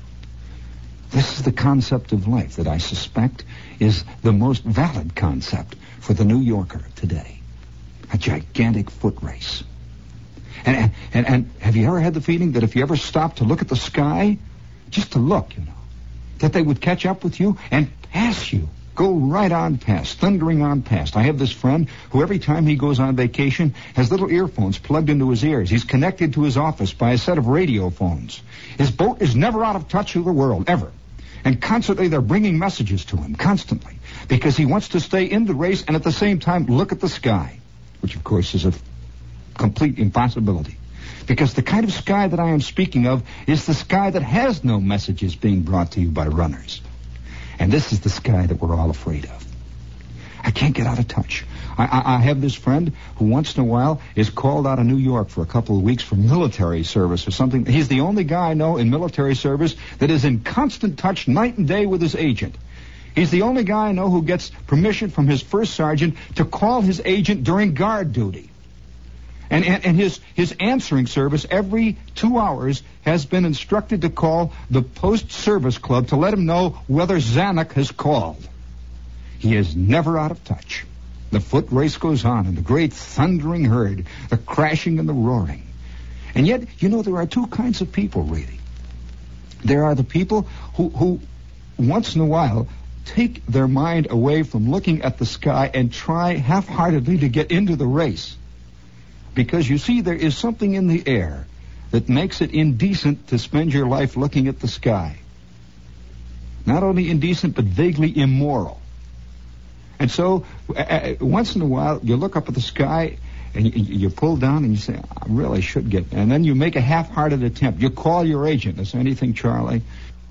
This is the concept of life that I suspect is the most valid concept for the New Yorker today. A gigantic foot race. And, and, and have you ever had the feeling that if you ever stopped to look at the sky, just to look, you know, that they would catch up with you and pass you, go right on past, thundering on past? I have this friend who every time he goes on vacation has little earphones plugged into his ears. He's connected to his office by a set of radio phones. His boat is never out of touch with the world, ever. And constantly they're bringing messages to him, constantly, because he wants to stay in the race and at the same time look at the sky, which of course is a complete impossibility. Because the kind of sky that I am speaking of is the sky that has no messages being brought to you by runners. And this is the sky that we're all afraid of. I can't get out of touch. I, I, I have this friend who once in a while is called out of New York for a couple of weeks for military service or something. He's the only guy I know in military service that is in constant touch night and day with his agent. He's the only guy I know who gets permission from his first sergeant to call his agent during guard duty. And, and, and his, his answering service every two hours has been instructed to call the post-service club to let him know whether Zanuck has called. He is never out of touch. The foot race goes on in the great thundering herd, the crashing and the roaring. And yet, you know, there are two kinds of people, really. There are the people who, who once in a while, take their mind away from looking at the sky and try half-heartedly to get into the race. Because, you see, there is something in the air that makes it indecent to spend your life looking at the sky. Not only indecent, but vaguely immoral. And so, uh, once in a while, you look up at the sky, and you, you pull down, and you say, I really should get... And then you make a half-hearted attempt. You call your agent. Is there anything, Charlie?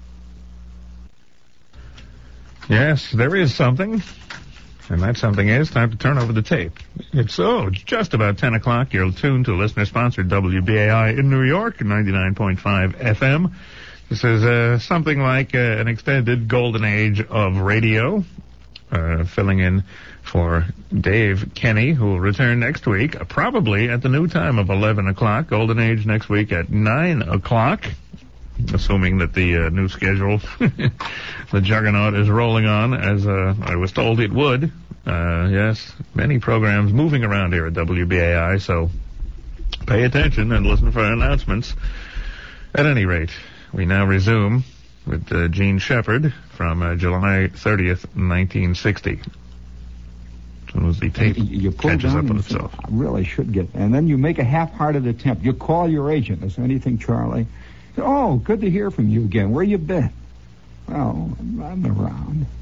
Yes, there is something. And that something is time to turn over the tape. It's so, it's just about ten o'clock. You're tuned to listener-sponsored W B A I in New York, ninety-nine point five F M. This is uh, something like uh, an extended golden age of radio, uh, filling in for Dave Kenny, who will return next week, uh, probably at the new time of eleven o'clock. Golden age next week at nine o'clock. Assuming that the uh, new schedule, the juggernaut, is rolling on as uh, I was told it would. Uh, yes, many programs moving around here at W B A I, so pay attention and listen for announcements. At any rate, we now resume with uh, Gene Shepard from uh, July thirtieth, nineteen sixty. As soon as the tape
you pull
catches
down
up on
and
itself.
Say, I really should get... And then you make a half-hearted attempt. You call your agent. Is there anything, Charlie? Oh, good to hear from you again. Where you been? Well, I'm around.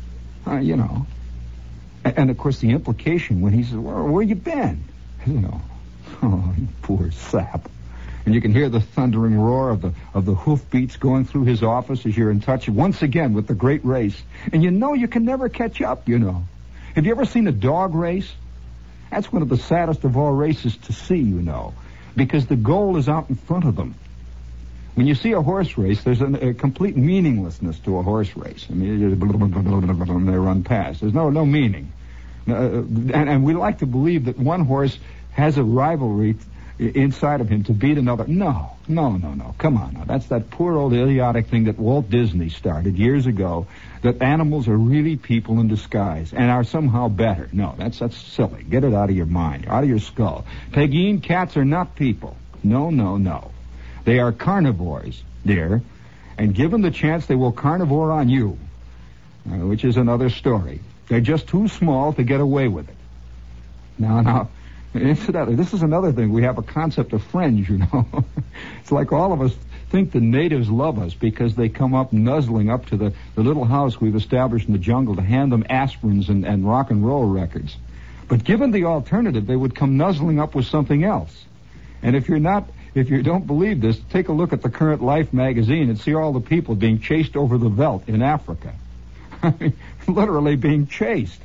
Uh, you know. And, and, of course, the implication when he says, well, where you been? You know. Oh, you poor sap. And you can hear the thundering roar of the of the hoofbeats going through his office as you're in touch once again with the great race. And you know you can never catch up, you know. Have you ever seen a dog race? That's one of the saddest of all races to see, you know, because the goal is out in front of them. When you see a horse race, there's a, a complete meaninglessness to a horse race. I mean, they run past. There's no no meaning. Uh, and, and we like to believe that one horse has a rivalry inside of him to beat another. No, no, no, no. Come on now. That's that poor old idiotic thing that Walt Disney started years ago, that animals are really people in disguise and are somehow better. No, that's that's silly. Get it out of your mind, out of your skull. Pegeen, cats are not people. No, no, no. They are carnivores, dear, and given the chance, they will carnivore on you, uh, which is another story. They're just too small to get away with it. Now, now, incidentally, this is another thing. We have a concept of friends, you know. It's like all of us think the natives love us because they come up nuzzling up to the, the little house we've established in the jungle to hand them aspirins and, and rock and roll records. But given the alternative, they would come nuzzling up with something else. And if you're not, if you don't believe this, take a look at the Current Life magazine and see all the people being chased over the veldt in Africa. I mean, literally being chased.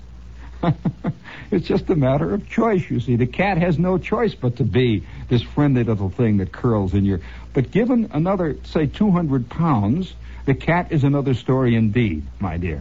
It's just a matter of choice, you see. The cat has no choice but to be this friendly little thing that curls in your... But given another, say, two hundred pounds, the cat is another story indeed, my dear.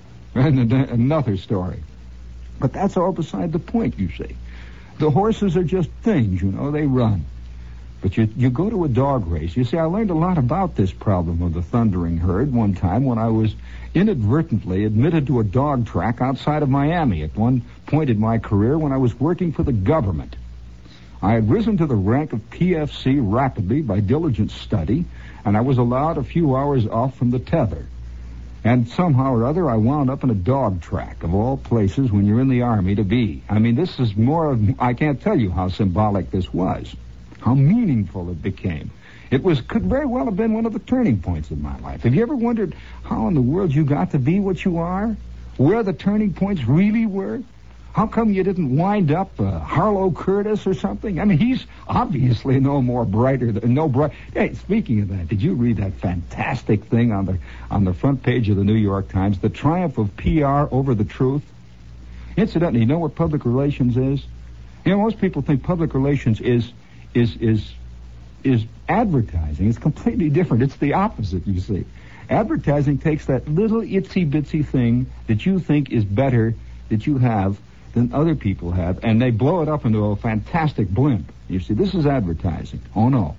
Another story. But that's all beside the point, you see. The horses are just things, you know. They run. But you, you go to a dog race. You see, I learned a lot about this problem of the thundering herd one time when I was inadvertently admitted to a dog track outside of Miami at one point in my career when I was working for the government. I had risen to the rank of P F C rapidly by diligent study, and I was allowed a few hours off from the tether. And somehow or other, I wound up in a dog track, of all places when you're in the Army to be. I mean, this is more of... I can't tell you how symbolic this was, how meaningful it became. It was could very well have been one of the turning points in my life. Have you ever wondered how in the world you got to be what you are? Where the turning points really were? How come you didn't wind up uh, Harlow Curtis or something? I mean, he's obviously no more brighter than no bright. Hey, speaking of that, did you read that fantastic thing on the on the front page of the New York Times, The Triumph of P R Over the Truth? Incidentally, you know what public relations is? You know, most people think public relations is is is is advertising. It's completely different. It's the opposite, you see. Advertising takes that little itsy-bitsy thing that you think is better that you have than other people have, and they blow it up into a fantastic blimp. You see, this is advertising. Oh, no.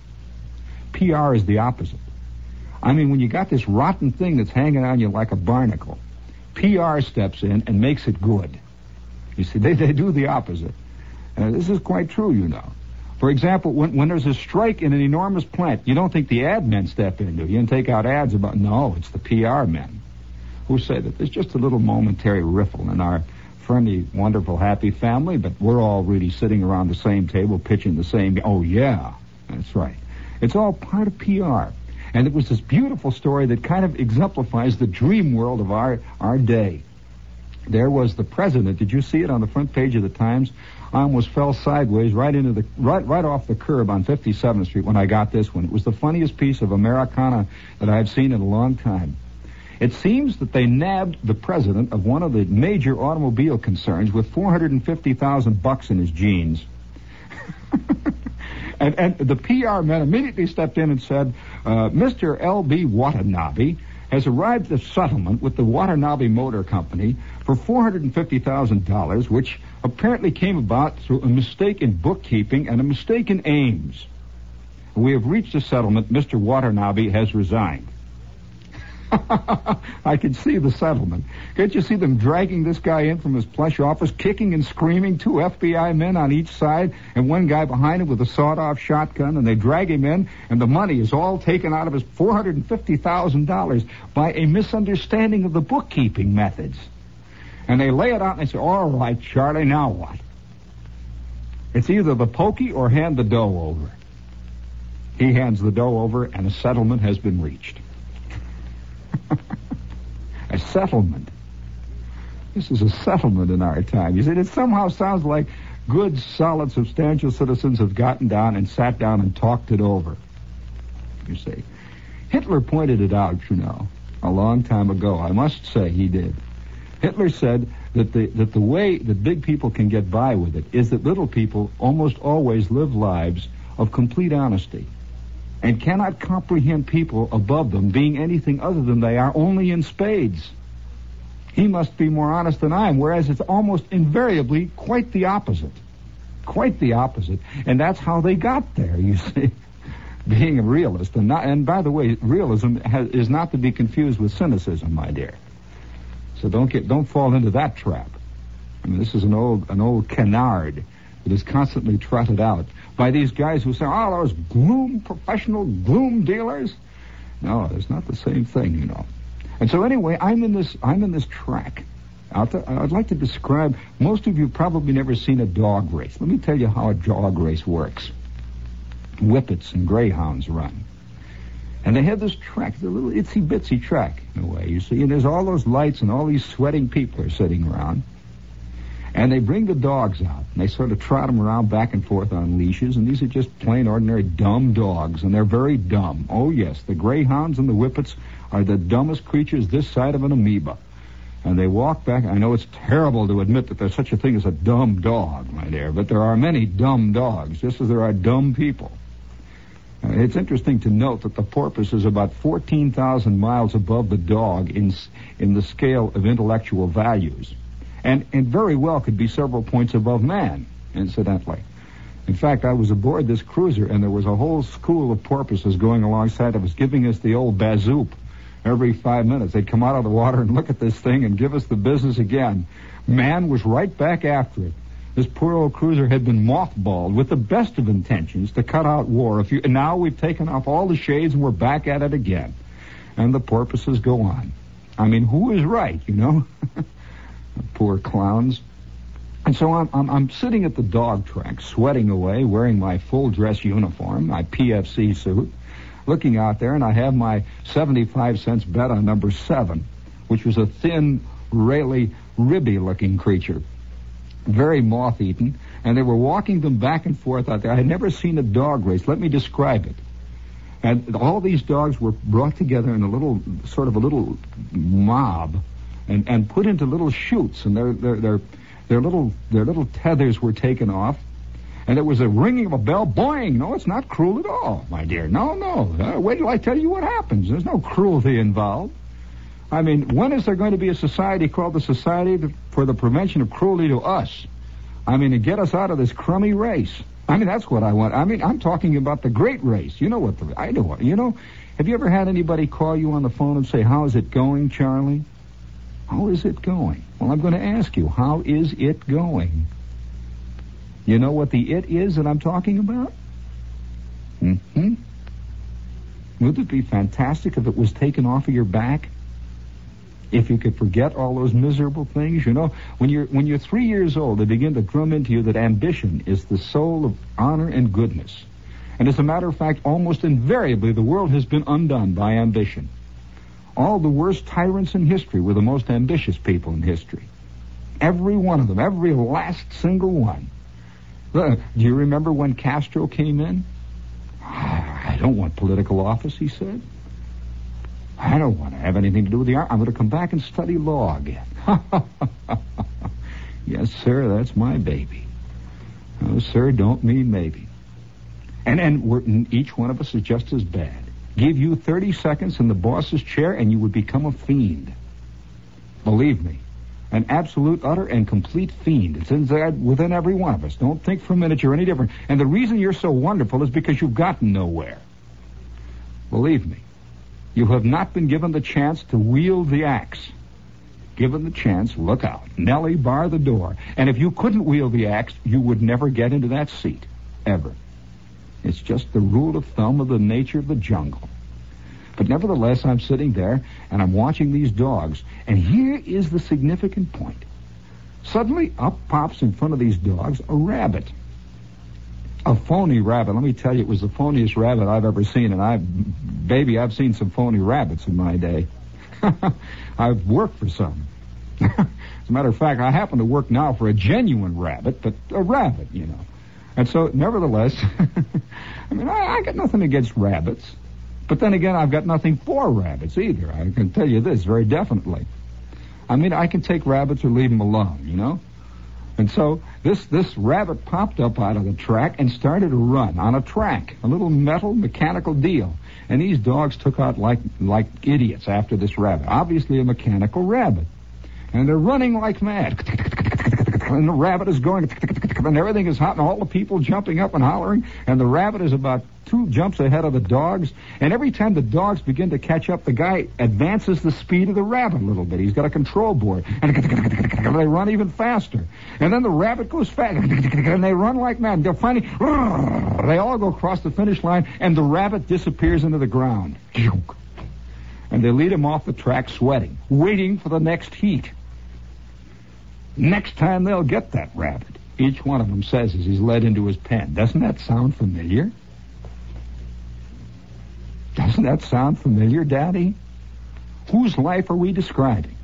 P R is the opposite. I mean, when you got this rotten thing that's hanging on you like a barnacle, P R steps in and makes it good. You see, they, they do the opposite. Uh, this is quite true, you know. For example, when, when there's a strike in an enormous plant, you don't think the ad men step in, do you, and take out ads about... No, it's the P R men who say that there's just a little momentary riffle in our friendly, wonderful, happy family, but we're all really sitting around the same table pitching the same... Oh, yeah, that's right. It's all part of P R. And it was this beautiful story that kind of exemplifies the dream world of our, our day. There was the president. Did you see it on the front page of the Times? I almost fell sideways right into the right right off the curb on fifty-seventh Street when I got this one. It was the funniest piece of Americana that I've seen in a long time. It seems that they nabbed the president of one of the major automobile concerns with four hundred fifty thousand bucks in his jeans. and, and the P R men immediately stepped in and said, uh, Mister L B Watanabe has arrived at a settlement with the Watanabe Motor Company for four hundred fifty thousand dollars, which apparently came about through a mistake in bookkeeping and a mistake in aims. We have reached a settlement. Mister Watanabe has resigned. I can see the settlement. Can't you see them dragging this guy in from his plush office, kicking and screaming, two F B I men on each side, and one guy behind him with a sawed-off shotgun, and they drag him in, and the money is all taken out of his four hundred fifty thousand dollars by a misunderstanding of the bookkeeping methods. And they lay it out, and they say, all right, Charlie, now what? It's either the pokey or hand the dough over. He hands the dough over, and a settlement has been reached. A settlement. This is a settlement in our time. You see, it somehow sounds like good, solid, substantial citizens have gotten down and sat down and talked it over. You see. Hitler pointed it out, you know, a long time ago. I must say he did. Hitler said that the that the way that big people can get by with it is that little people almost always live lives of complete honesty and cannot comprehend people above them being anything other than they are, only in spades. He must be more honest than I am, whereas it's almost invariably quite the opposite. Quite the opposite. And that's how they got there, you see. Being a realist. And, not, and by the way, realism has, is not to be confused with cynicism, my dear. So don't get, don't fall into that trap. I mean, this is an old, an old canard that is constantly trotted out by these guys who say, oh, those gloom, professional gloom dealers. No, it's not the same thing, you know. And so anyway, I'm in this, I'm in this track. I'll th- I'd like to describe, most of you have probably never seen a dog race. Let me tell you how a dog race works. Whippets and greyhounds run. And they have this track, the little itsy-bitsy track, in a way, you see. And there's all those lights and all these sweating people are sitting around. And they bring the dogs out, and they sort of trot them around back and forth on leashes. And these are just plain, ordinary, dumb dogs. And they're very dumb. Oh, yes, the greyhounds and the whippets are the dumbest creatures this side of an amoeba. And they walk back. I know it's terrible to admit that there's such a thing as a dumb dog, my dear, but there are many dumb dogs, just as there are dumb people. Uh, it's interesting to note that the porpoise is about fourteen thousand miles above the dog in in the scale of intellectual values, and, and very well could be several points above man, incidentally. In fact, I was aboard this cruiser, and there was a whole school of porpoises going alongside of us, giving us the old bazoop. Every five minutes, they'd come out of the water and look at this thing and give us the business again. Man was right back after it. This poor old cruiser had been mothballed with the best of intentions to cut out war. If you, and now we've taken off all the shades and we're back at it again. And the porpoises go on. I mean, who is right, you know? Poor clowns. And so I'm, I'm, I'm sitting at the dog track, sweating away, wearing my full dress uniform, my P F C suit, looking out there, and I have my seventy-five cents bet on number seven, which was a thin, really ribby-looking creature, very moth-eaten, and they were walking them back and forth out there. I had never seen a dog race. Let me describe it. And all these dogs were brought together in a little, sort of a little mob, and, and put into little chutes, and their their their their little their little tethers were taken off. And there was a ringing of a bell, boing. No, it's not cruel at all, my dear. No, no. Uh, wait till I tell you what happens. There's no cruelty involved. I mean, when is there going to be a society called the Society for the Prevention of Cruelty to Us? I mean, to get us out of this crummy race. I mean, that's what I want. I mean, I'm talking about the great race. You know what the... I know what... You know, have you ever had anybody call you on the phone and say, how's it going, Charlie? How is it going? Well, I'm going to ask you, how is it going? You know what the it is that I'm talking about? Mm-hmm. Would it be fantastic if it was taken off of your back? If you could forget all those miserable things? You know, when you're when you're three years old, they begin to drum into you that ambition is the soul of honor and goodness. And as a matter of fact, almost invariably, the world has been undone by ambition. All the worst tyrants in history were the most ambitious people in history. Every one of them, every last single one. Uh, do you remember when Castro came in? I don't want political office, he said. I don't want to have anything to do with the art. I'm going to come back and study law again. Yes, sir, that's my baby. No, sir, don't mean maybe. And and we're, each one of us is just as bad. Give you thirty seconds in the boss's chair and you would become a fiend. Believe me. An absolute, utter, and complete fiend. It's inside within every one of us. Don't think for a minute you're any different. And the reason you're so wonderful is because you've gotten nowhere. Believe me. You have not been given the chance to wield the axe. Given the chance, look out. Nellie, bar the door. And if you couldn't wield the axe, you would never get into that seat. Ever. It's just the rule of thumb of the nature of the jungle. But nevertheless, I'm sitting there, and I'm watching these dogs. And here is the significant point. Suddenly, up pops in front of these dogs a rabbit. A phony rabbit. Let me tell you, it was the phoniest rabbit I've ever seen. And I, baby, I've seen some phony rabbits in my day. I've worked for some. As a matter of fact, I happen to work now for a genuine rabbit, but a rabbit, you know. And so, nevertheless, I mean, I, I got nothing against rabbits. But then again, I've got nothing for rabbits either. I can tell you this very definitely. I mean, I can take rabbits or leave them alone, you know? And so this this rabbit popped up out of the track and started to run on a track, a little metal mechanical deal. And these dogs took out like like idiots after this rabbit. Obviously a mechanical rabbit. And they're running like mad. And the rabbit is going, and everything is hot, and all the people jumping up and hollering, and the rabbit is about two jumps ahead of the dogs, and every time the dogs begin to catch up, the guy advances the speed of the rabbit a little bit. He's got a control board, and they run even faster. And then the rabbit goes fast, and they run like mad. They're finally, they all go across the finish line, and the rabbit disappears into the ground. And they lead him off the track sweating, waiting for the next heat. Next time they'll get that rabbit. Each one of them says as he's led into his pen. Doesn't that sound familiar? Doesn't that sound familiar, Daddy? Whose life are we describing?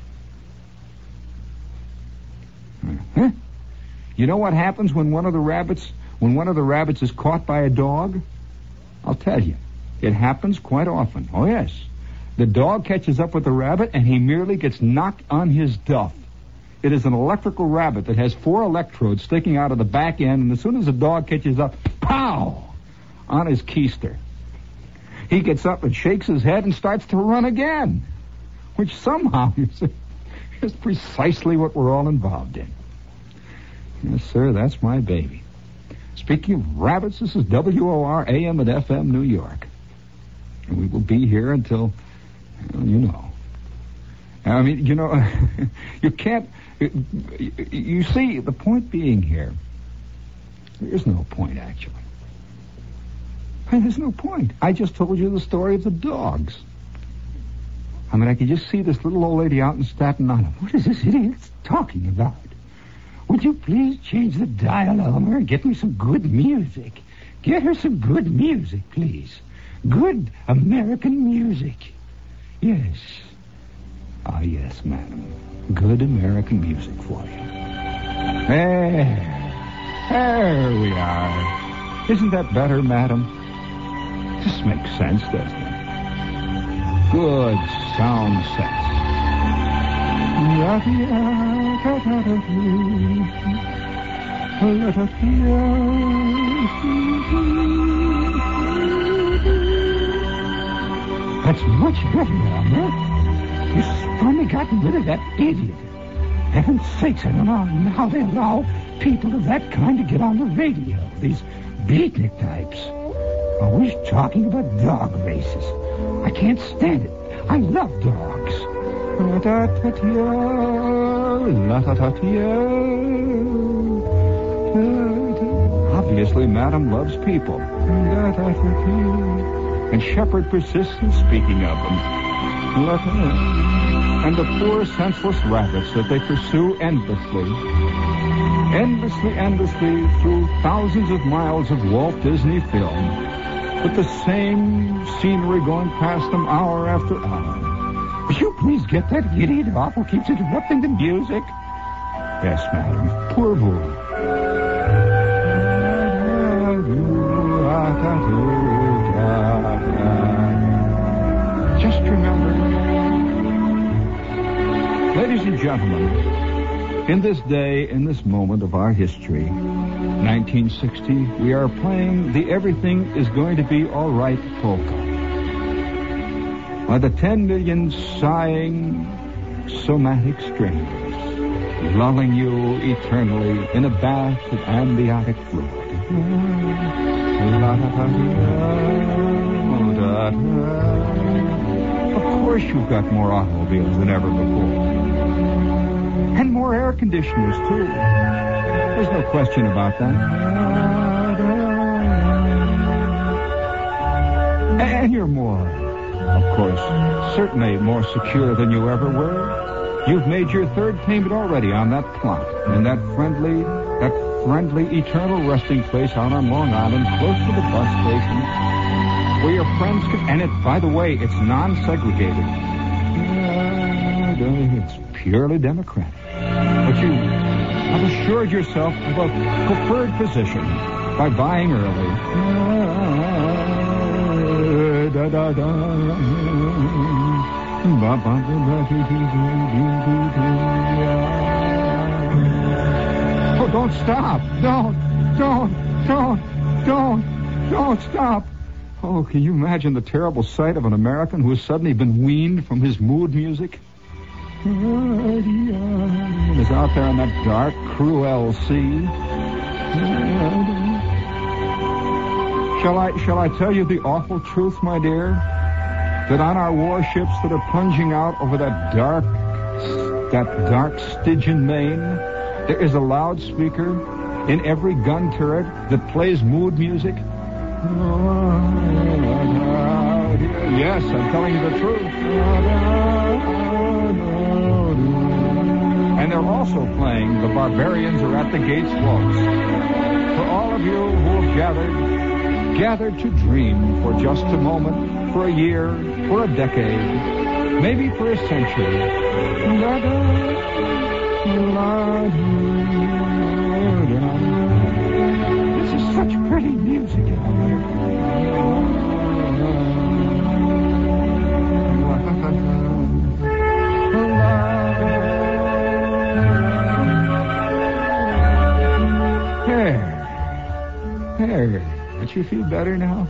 Huh? You know what happens when one of the rabbits, when one of the rabbits is caught by a dog? I'll tell you. It happens quite often. Oh, yes. The dog catches up with the rabbit and he merely gets knocked on his duff. It is an electrical rabbit that has four electrodes sticking out of the back end, and as soon as the dog catches up, pow, on his keister. He gets up and shakes his head and starts to run again, which somehow is precisely what we're all involved in. Yes, sir, that's my baby. Speaking of rabbits, this is W O R A M and F M New York. And we will be here until, well, you know. I mean, you know, you can't... You see, the point being here, there's no point, actually. There's no point. I just told you the story of the dogs. I mean, I could just see this little old lady out in Staten Island. What is this idiot talking about? Would you please change the dial on her and get me some good music? Get her some good music, please. Good American music. Yes. Ah, yes, madam. Good American music for you. There. There we are. Isn't that better, madam? This makes sense, doesn't it? Good sound sense. That's much better now, huh? You've finally gotten rid of that idiot. Heaven's sakes, I don't know how they allow people of that kind to get on the radio. These beatnik types. Always talking about dog races. I can't stand it. I love dogs. Obviously, Madam loves people. And Shepard persists in speaking of them. And the poor, senseless rabbits that they pursue endlessly, endlessly, endlessly through thousands of miles of Walt Disney film, with the same scenery going past them hour after hour. Will you please get that idiot off who keeps interrupting the music? Yes, madam. Poor boy. Just remember, ladies and gentlemen, in this day, in this moment of our history, nineteen sixty, we are playing the Everything is Going to Be All Right polka by the ten million sighing, somatic strangers, lulling you eternally in a bath of ambiotic fluid. Of course you've got more automobiles than ever before. And more air conditioners, too. There's no question about that. And you're more, of course, certainly more secure than you ever were. You've made your third payment already on that plot in that friendly, that friendly eternal resting place out on Long Island, close to the bus station, where your friends can... And it, by the way, it's non-segregated. It's purely Democratic. But you have assured yourself of a preferred position by buying early. Da, da, da. Oh, don't stop. Don't, don't, don't, don't, don't stop. Oh, can you imagine the terrible sight of an American who has suddenly been weaned from his mood music? And is out there in that dark, cruel sea. Shall I, shall I tell you the awful truth, my dear? That on our warships that are plunging out over that dark, that dark Stygian main, there is a loudspeaker in every gun turret that plays mood music? Yes, I'm telling you the truth. And they're also playing The Barbarians Are at the Gates Waltz. For all of you who have gathered, gathered to dream for just a moment, for a year, for a decade, maybe for a century. This is such pretty music out here. There. Don't you feel better now?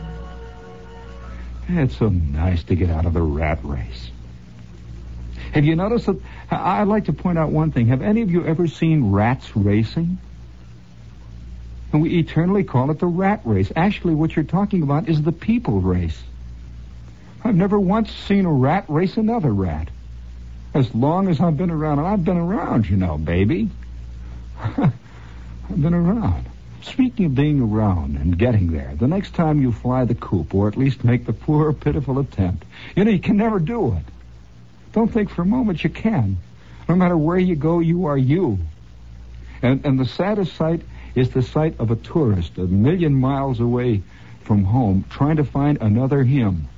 It's so nice to get out of the rat race. Have you noticed that? I'd like to point out one thing. Have any of you ever seen rats racing? And we eternally call it the rat race. Actually, what you're talking about is the people race. I've never once seen a rat race another rat. As long as I've been around, and I've been around, you know, baby. I've been around. Speaking of being around and getting there, the next time you fly the coop, or at least make the poor, pitiful attempt, you know, you can never do it. Don't think for a moment you can. No matter where you go, you are you. And, and the saddest sight is the sight of a tourist a million miles away from home trying to find another him.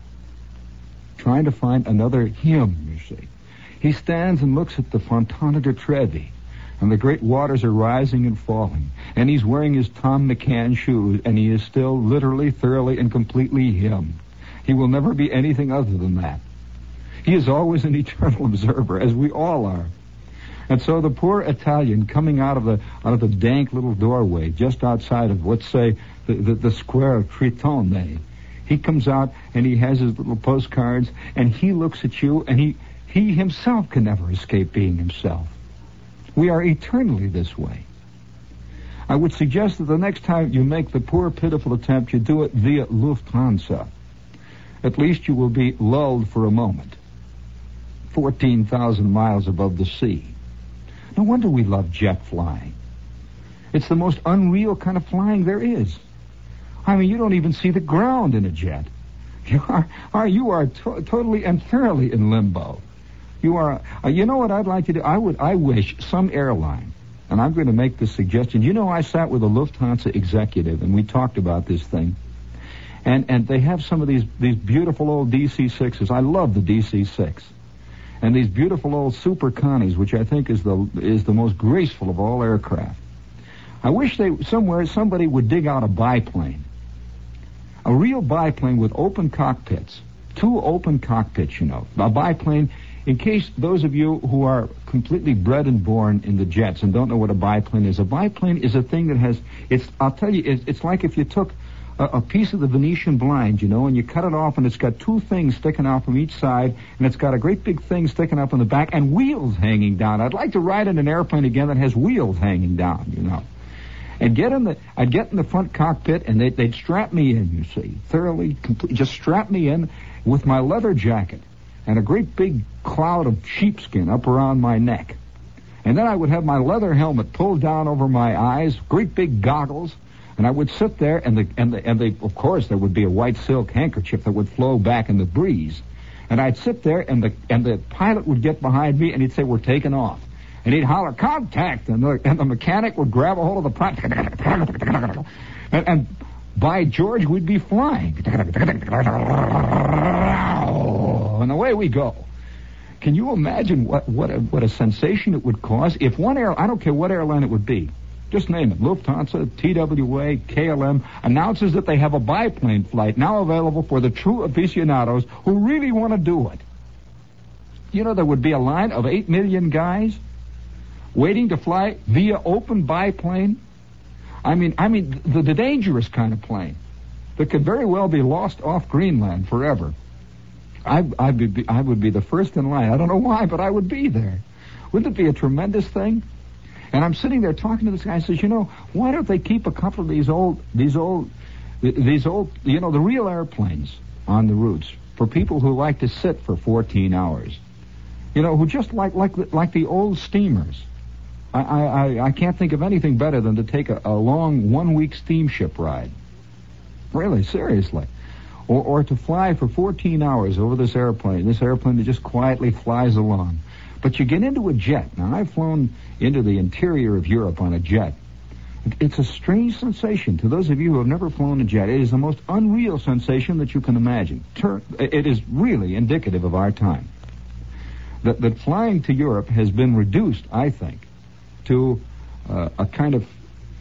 Trying to find another him, you see. He stands and looks at the Fontana di Trevi, and the great waters are rising and falling, and he's wearing his Tom McCann shoes, and he is still literally, thoroughly, and completely him. He will never be anything other than that. He is always an eternal observer, as we all are. And so the poor Italian coming out of the out of the dank little doorway just outside of, let's say, the, the, the square of Tritone, he comes out and he has his little postcards, and he looks at you, and he, he himself can never escape being himself. We are eternally this way. I would suggest that the next time you make the poor, pitiful attempt, you do it via Lufthansa. At least you will be lulled for a moment. fourteen thousand miles above the sea. No wonder we love jet flying. It's the most unreal kind of flying there is. I mean, you don't even see the ground in a jet. You are, are you are to- totally and thoroughly in limbo. You are, uh, you know what I'd like to do? I would, I wish some airline, and I'm going to make this suggestion. You know, I sat with a Lufthansa executive, and we talked about this thing. And, and they have some of these, these beautiful old D C sixes. I love the D C six. And these beautiful old Super Connies, which I think is the, is the most graceful of all aircraft. I wish they, somewhere, somebody would dig out a biplane. A real biplane with open cockpits. Two open cockpits, you know. A biplane. In case those of you who are completely bred and born in the jets and don't know what a biplane is, a biplane is a thing that has, it's, I'll tell you, it's, it's like if you took a, a piece of the Venetian blind, you know, and you cut it off, and it's got two things sticking out from each side, and it's got a great big thing sticking up in the back, and wheels hanging down. I'd like to ride in an airplane again that has wheels hanging down, you know. And get in the, I'd get in the front cockpit, and they'd, they'd strap me in, you see, thoroughly, complete, just strap me in with my leather jacket and a great big cloud of sheepskin up around my neck. And then I would have my leather helmet pulled down over my eyes, great big goggles, and I would sit there, and the, and the, and they, of course, there would be a white silk handkerchief that would flow back in the breeze. And I'd sit there, and the, and the pilot would get behind me, and he'd say, "We're taking off." And he'd holler, "Contact!" And the, and the mechanic would grab a hold of the pilot. and, and by George, we'd be flying. And away we go. Can you imagine what what a, what a sensation it would cause if one air I don't care what airline it would be, just name it, Lufthansa, T W A, K L M, announces that they have a biplane flight now available for the true aficionados who really want to do it. You know, there would be a line of eight million guys waiting to fly via open biplane. I mean, I mean, the, the dangerous kind of plane that could very well be lost off Greenland forever. I, I'd be, I would be the first in line. I don't know why, but I would be there. Wouldn't it be a tremendous thing? And I'm sitting there talking to this guy. I says, you know, why don't they keep a couple of these old, these old, these old, you know, the real airplanes on the routes for people who like to sit for fourteen hours? You know, who just like like like the old steamers. I I I can't think of anything better than to take a, a long one-week steamship ride. Really, seriously. Or, or to fly for fourteen hours over this airplane, this airplane that just quietly flies along. But you get into a jet. Now, I've flown into the interior of Europe on a jet. It's a strange sensation. To those of you who have never flown a jet, it is the most unreal sensation that you can imagine. It is really indicative of our time. That, that flying to Europe has been reduced, I think, to uh, a kind of,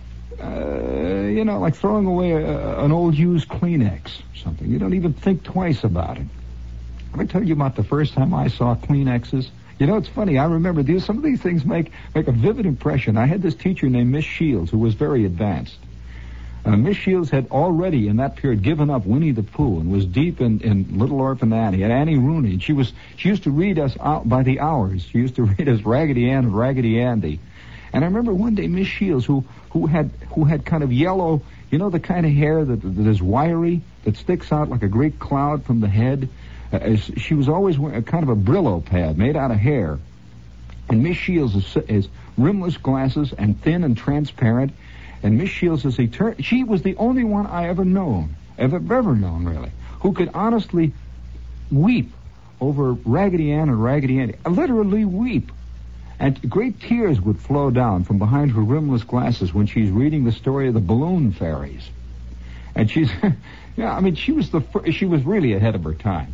uh, you know, like throwing away a, an old used Kleenex or something. You don't even think twice about it. Let me tell you about the first time I saw Kleenexes. You know, it's funny. I remember these, some of these things make, make a vivid impression. I had this teacher named Miss Shields who was very advanced. Uh, Miss Shields had already, in that period, given up Winnie the Pooh and was deep in, in Little Orphan Annie and Annie Rooney. And she was she used to read us out by the hours. She used to read us Raggedy Ann and Raggedy Andy. And I remember one day Miss Shields, who who had who had kind of yellow, you know, the kind of hair that, that is wiry, that sticks out like a great cloud from the head. Uh, she was always wearing a kind of a Brillo pad made out of hair. And Miss Shields is, is rimless glasses and thin and transparent. And Miss Shields is eternal. She was the only one I ever known, ever ever known really, who could honestly weep over Raggedy Ann and Raggedy Andy. Literally weep. And great tears would flow down from behind her rimless glasses when she's reading the story of the balloon fairies. And she's, yeah, I mean, she was the fir- she was really ahead of her time.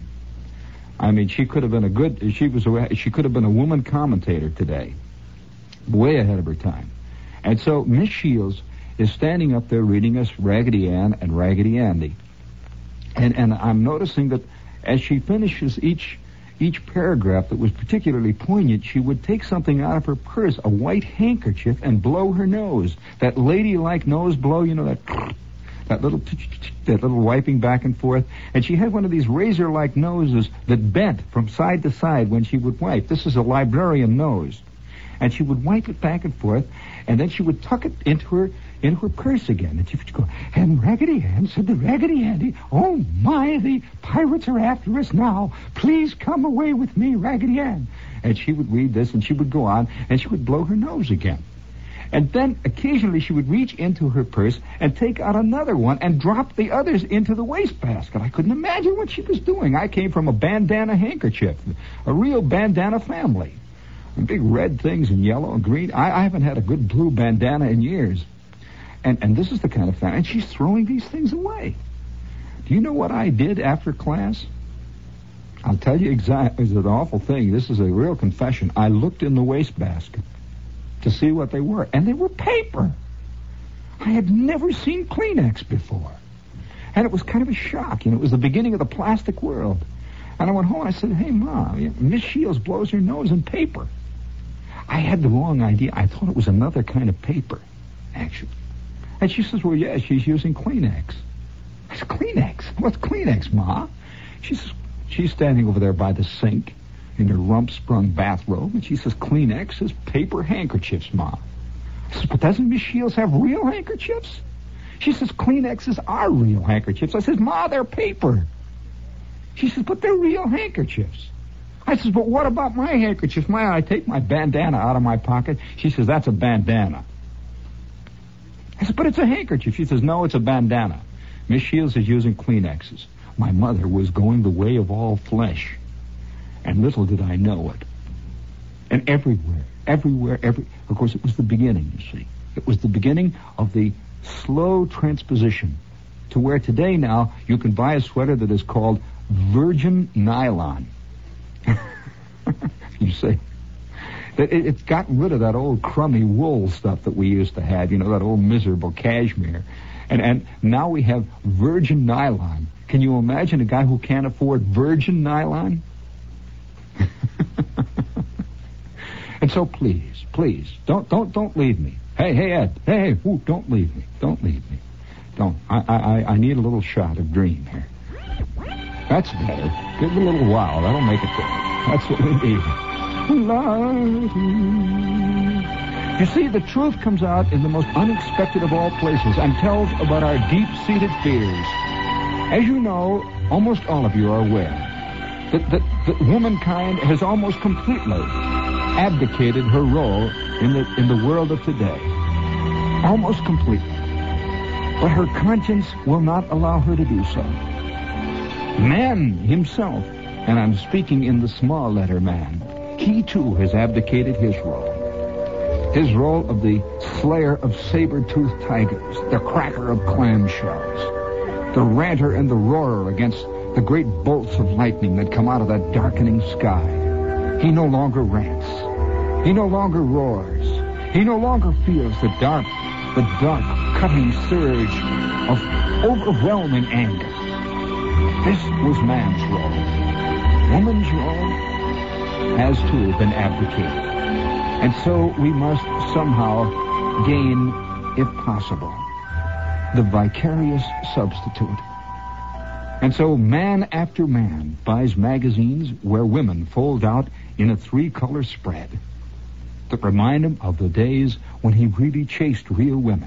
I mean, she could have been a good, she was, a, she could have been a woman commentator today, way ahead of her time. And so Miss Shields is standing up there reading us Raggedy Ann and Raggedy Andy. And and I'm noticing that as she finishes each each paragraph that was particularly poignant, she would take something out of her purse, a white handkerchief, and blow her nose. That ladylike nose blow, you know, that that little that little wiping back and forth. And she had one of these razor-like noses that bent from side to side when she would wipe. This is a librarian nose. And she would wipe it back and forth, and then she would tuck it into her into her purse again. And she would go, and Raggedy Ann said to Raggedy Andy, oh my, the pirates are after us now. Please come away with me, Raggedy Ann. And she would read this, and she would go on, and she would blow her nose again. And then occasionally she would reach into her purse and take out another one and drop the others into the wastebasket. I couldn't imagine what she was doing. I came from a bandana handkerchief, a real bandana family. Big red things in yellow and green. I, I haven't had a good blue bandana in years. And and this is the kind of thing. And she's throwing these things away. Do you know what I did after class? I'll tell you exactly. It's an awful thing. This is a real confession. I looked in the wastebasket to see what they were. And they were paper. I had never seen Kleenex before. And it was kind of a shock. You know, it was the beginning of the plastic world. And I went home and I said, hey, Mom, Miss Shields blows her nose in paper. I had the wrong idea. I thought it was another kind of paper, actually. And she says, well, yeah, she's using Kleenex. I said, Kleenex? What's Kleenex, Ma? She says, she's standing over there by the sink in her rump-sprung bathrobe, and she says, Kleenex is paper handkerchiefs, Ma. I says, but doesn't Miss Shields have real handkerchiefs? She says, Kleenexes are real handkerchiefs. I says, Ma, they're paper. She says, but they're real handkerchiefs. I says, but what about my handkerchief? My, I take my bandana out of my pocket. She says, that's a bandana. I said, but it's a handkerchief. She says, no, it's a bandana. Miss Shields is using Kleenexes. My mother was going the way of all flesh. And little did I know it. And everywhere, everywhere, every... Of course, it was the beginning, you see. It was the beginning of the slow transposition to where today now you can buy a sweater that is called virgin nylon. You see? It, it, it's gotten rid of that old crummy wool stuff that we used to have, you know, that old miserable cashmere. And, and now we have virgin nylon. Can you imagine a guy who can't afford virgin nylon? And so please, please, don't don't don't leave me. Hey, hey, Ed, hey, hey, whoo, don't leave me. Don't leave me. Don't. I, I, I need a little shot of dream here. That's better. Give it a little wow. That'll make it better. That's what we need. You see, the truth comes out in the most unexpected of all places and tells about our deep-seated fears. As you know, almost all of you are aware that, that, that womankind has almost completely abdicated her role in the in the world of today. Almost completely. But her conscience will not allow her to do so. Man himself, and I'm speaking in the small letter man, he too has abdicated his role. His role of the slayer of saber-toothed tigers, the cracker of clamshells, the ranter and the roarer against the great bolts of lightning that come out of that darkening sky. He no longer rants. He no longer roars. He no longer feels the dark, the dark, cutting surge of overwhelming anger. This was man's role. Woman's role has too been abdicated. And so we must somehow gain, if possible, the vicarious substitute. And so man after man buys magazines where women fold out in a three-color spread that remind him of the days when he really chased real women.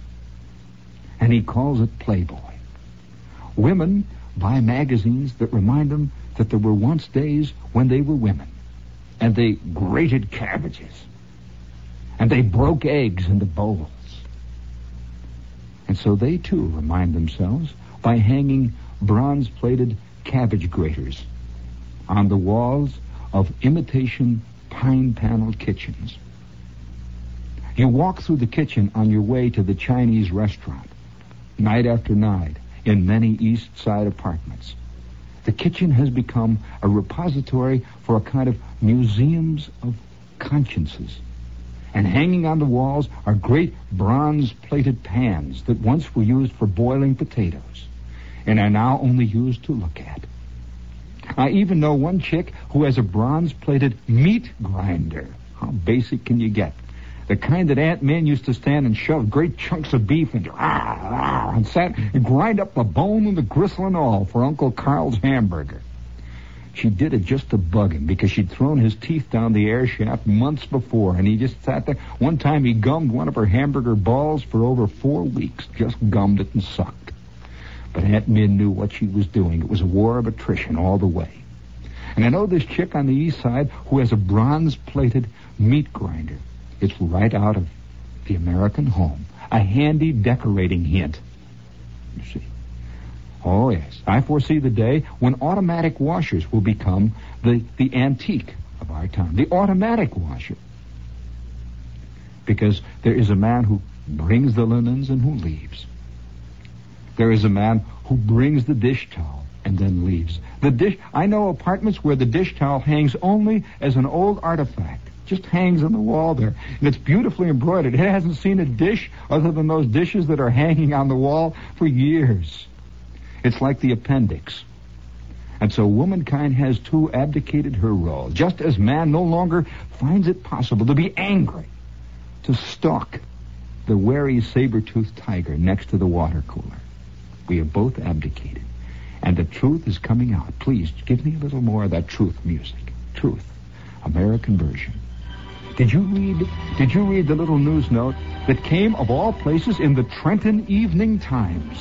And he calls it Playboy. Women buy magazines that remind them that there were once days when they were women. And they grated cabbages. And they broke eggs into bowls. And so they, too, remind themselves by hanging bronze-plated cabbage graters on the walls of imitation pine-paneled kitchens. You walk through the kitchen on your way to the Chinese restaurant, night after night, in many East Side apartments. The kitchen has become a repository for a kind of museums of consciences. And hanging on the walls are great bronze-plated pans that once were used for boiling potatoes and are now only used to look at. I even know one chick who has a bronze-plated meat grinder. How basic can you get? The kind that Aunt Min used to stand and shove great chunks of beef into, ah, ah, and sat and grind up the bone and the gristle and all for Uncle Carl's hamburger. She did it just to bug him because she'd thrown his teeth down the air shaft months before, and he just sat there. One time he gummed one of her hamburger balls for over four weeks, just gummed it and sucked. But Aunt Min knew what she was doing. It was a war of attrition all the way. And I know this chick on the east side who has a bronze-plated meat grinder. It's right out of the American home. A handy decorating hint. You see. Oh, yes. I foresee the day when automatic washers will become the, the antique of our time. The automatic washer. Because there is a man who brings the linens and who leaves. There is a man who brings the dish towel and then leaves. The dish. I know apartments where the dish towel hangs only as an old artifact. Just hangs on the wall there. And it's beautifully embroidered. It hasn't seen a dish other than those dishes that are hanging on the wall for years. It's like the appendix. And so womankind has too abdicated her role, just as man no longer finds it possible to be angry, to stalk the wary saber-toothed tiger next to the water cooler. We have both abdicated. And the truth is coming out. Please, give me a little more of that truth music. Truth. American version. Did you read, did you read the little news note that came, of all places, in the Trenton Evening Times?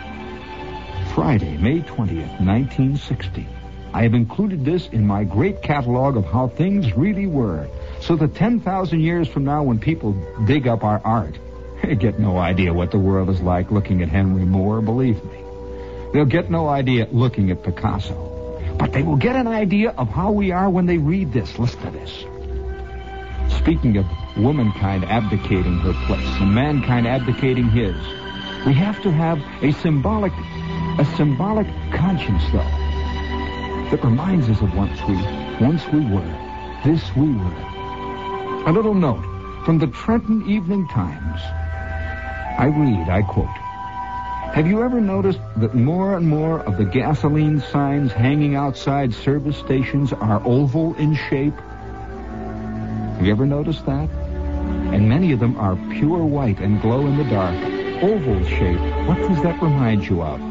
Friday, May twentieth, nineteen sixty. I have included this in my great catalog of how things really were, so that ten thousand years from now, when people dig up our art, they get no idea what the world is like looking at Henry Moore, believe me. They'll get no idea looking at Picasso. But they will get an idea of how we are when they read this. Listen to this. Speaking of womankind abdicating her place and mankind abdicating his, we have to have a symbolic, a symbolic conscience, though, that reminds us of once we, once we were. this we were. A little note from the Trenton Evening Times. I read, I quote, "Have you ever noticed that more and more of the gasoline signs hanging outside service stations are oval in shape? Have you ever noticed that? And many of them are pure white and glow in the dark. Oval shape. What does that remind you of?"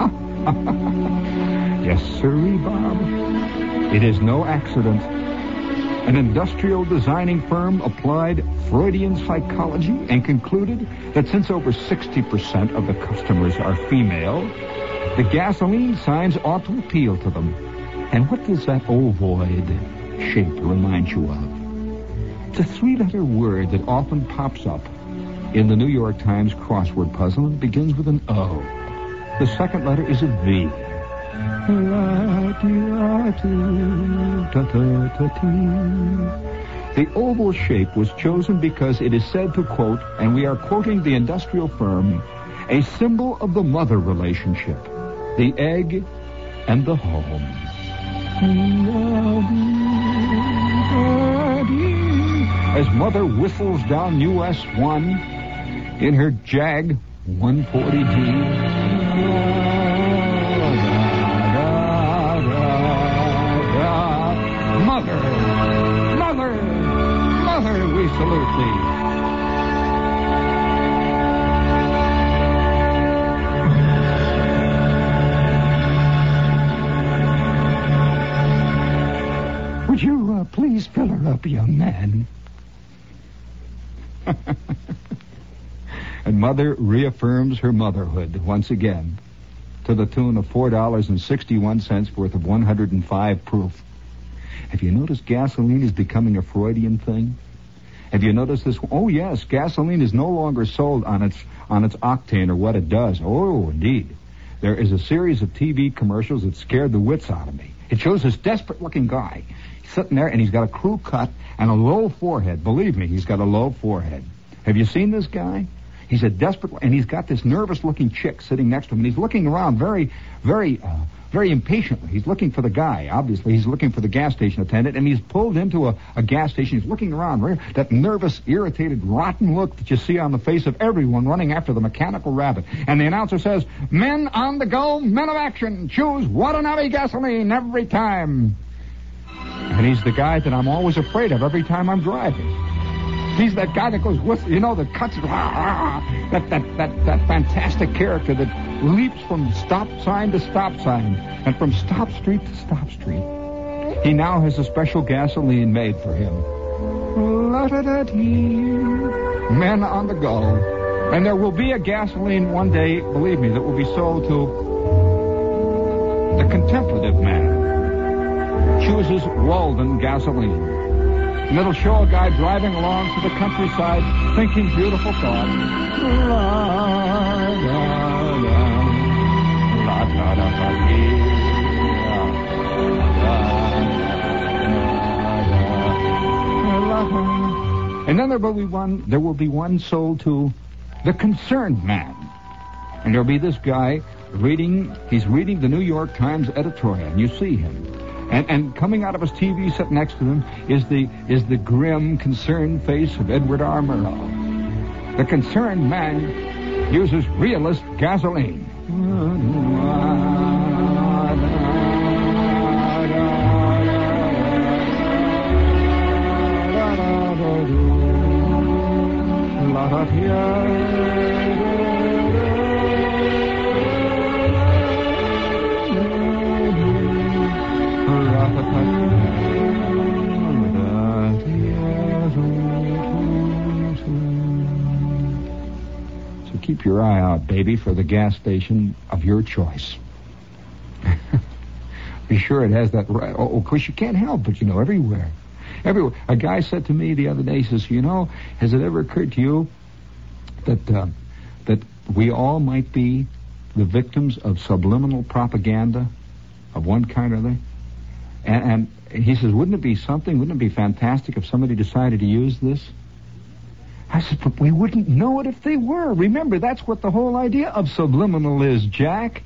Yes, sirree, Bob. It is no accident. An industrial designing firm applied Freudian psychology and concluded that since over sixty percent of the customers are female, the gasoline signs ought to appeal to them. And what does that ovoid shape remind you of? It's a three-letter word that often pops up in the New York Times crossword puzzle and begins with an O. The second letter is a V. The oval shape was chosen because it is said to, quote, and we are quoting the industrial firm, a symbol of the mother relationship, the egg and the home. As mother whistles down U S one in her Jag one forty D. Mother, mother, mother, we salute thee. Would you uh, please fill her up, young man? And mother reaffirms her motherhood once again to the tune of four dollars and sixty-one cents worth of one hundred five proof. Have you noticed gasoline is becoming a Freudian thing? Have you noticed this? Oh, yes, gasoline is no longer sold on its on its octane or what it does. Oh, indeed. There is a series of T V commercials that scared the wits out of me. It shows this desperate-looking guy. He's sitting there, and he's got a crew cut and a low forehead. Believe me, he's got a low forehead. Have you seen this guy? He's a desperate, and he's got this nervous-looking chick sitting next to him, and he's looking around very, very, uh, very impatiently. He's looking for the guy, obviously. He's looking for the gas station attendant, and he's pulled into a, a gas station. He's looking around, right? That nervous, irritated, rotten look that you see on the face of everyone running after the mechanical rabbit. And the announcer says, "Men on the go, men of action, choose Watanabe gasoline every time." And he's the guy that I'm always afraid of every time I'm driving. He's that guy that goes, you know, that cuts, that, that, that, that fantastic character that leaps from stop sign to stop sign and from stop street to stop street. He now has a special gasoline made for him. Men on the go. And there will be a gasoline one day, believe me, that will be sold to the contemplative man. Chooses Walden gasoline. And it'll show a guy driving along to the countryside thinking beautiful thoughts. And then there will be one there will be one sold to the concerned man. And there'll be this guy reading he's reading the New York Times editorial, and you see him. And, and coming out of his T V set next to him is the is the grim, concerned face of Edward R. Murrow. The concerned man uses realist gasoline. So keep your eye out, baby, for the gas station of your choice. Be sure it has that right. Oh, of course, you can't help but, you know, everywhere. Everywhere. A guy said to me the other day, he says, you know, has it ever occurred to you that uh, that we all might be the victims of subliminal propaganda of one kind or other? And, and he says, wouldn't it be something, wouldn't it be fantastic if somebody decided to use this? I said, but we wouldn't know it if they were. Remember, that's what the whole idea of subliminal is, Jack.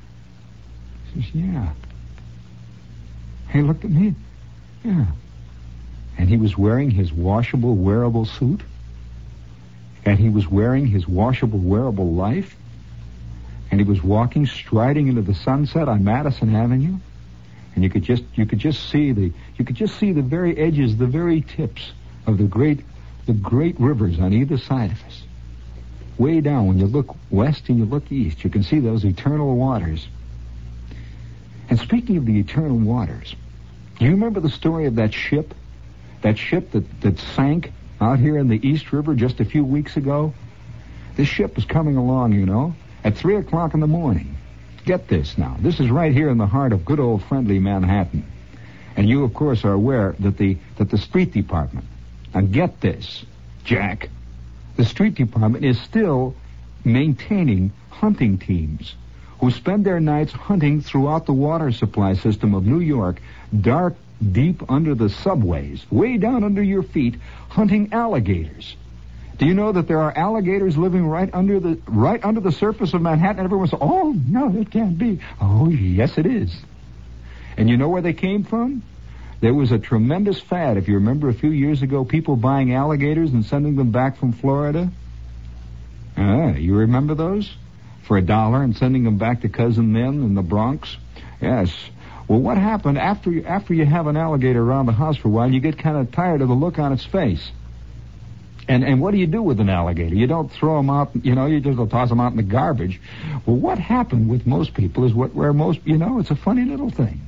He says, yeah. He looked at me. Yeah. And he was wearing his washable, wearable suit. And he was wearing his washable, wearable life. And he was walking, striding into the sunset on Madison Avenue. And you could just, you could just see the, you could just see the very edges, the very tips of the great, the great rivers on either side of us. Way down, when you look west and you look east, you can see those eternal waters. And speaking of the eternal waters, do you remember the story of that ship? That ship that, that sank out here in the East River just a few weeks ago? This ship was coming along, you know, at three o'clock in the morning. Get this now. This is right here in the heart of good old friendly Manhattan. And you, of course, are aware that the that the street department, now get this, Jack, the street department is still maintaining hunting teams who spend their nights hunting throughout the water supply system of New York, dark, deep under the subways, way down under your feet, hunting alligators. Do you know that there are alligators living right under the right under the surface of Manhattan? And everyone says, "Oh no, it can't be." Oh yes, it is. And you know where they came from? There was a tremendous fad, if you remember, a few years ago, people buying alligators and sending them back from Florida. Ah, you remember those? For a dollar and sending them back to Cousin Min in the Bronx? Yes. Well, what happened after you, after you have an alligator around the house for a while, you get kind of tired of the look on its face. And and what do you do with an alligator? You don't throw them out, you know, you just toss them out in the garbage. Well, what happened with most people is what where most, you know, it's a funny little thing.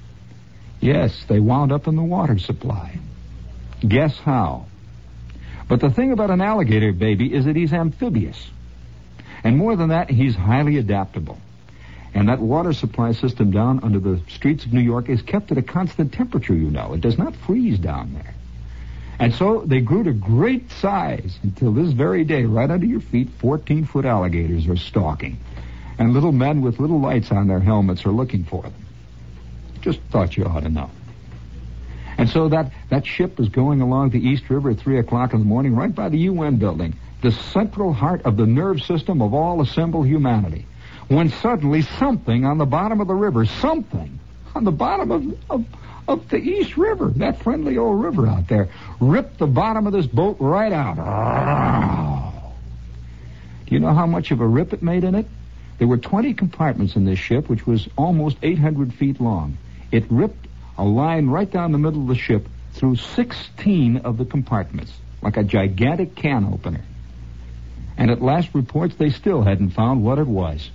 Yes, they wound up in the water supply. Guess how? But the thing about an alligator, baby, is that he's amphibious. And more than that, he's highly adaptable. And that water supply system down under the streets of New York is kept at a constant temperature, you know. It does not freeze down there. And so they grew to great size until this very day, right under your feet, fourteen-foot alligators are stalking. And little men with little lights on their helmets are looking for them. Just thought you ought to know. And so that, that ship was going along the East River at three o'clock in the morning right by the U N building, the central heart of the nerve system of all assembled humanity, when suddenly something on the bottom of the river, something on the bottom of, of, of the East River, that friendly old river out there, ripped the bottom of this boat right out. Oh. Do you know how much of a rip it made in it? There were twenty compartments in this ship, which was almost eight hundred feet long. It ripped a line right down the middle of the ship through sixteen of the compartments, like a gigantic can opener. And at last reports, they still hadn't found what it was.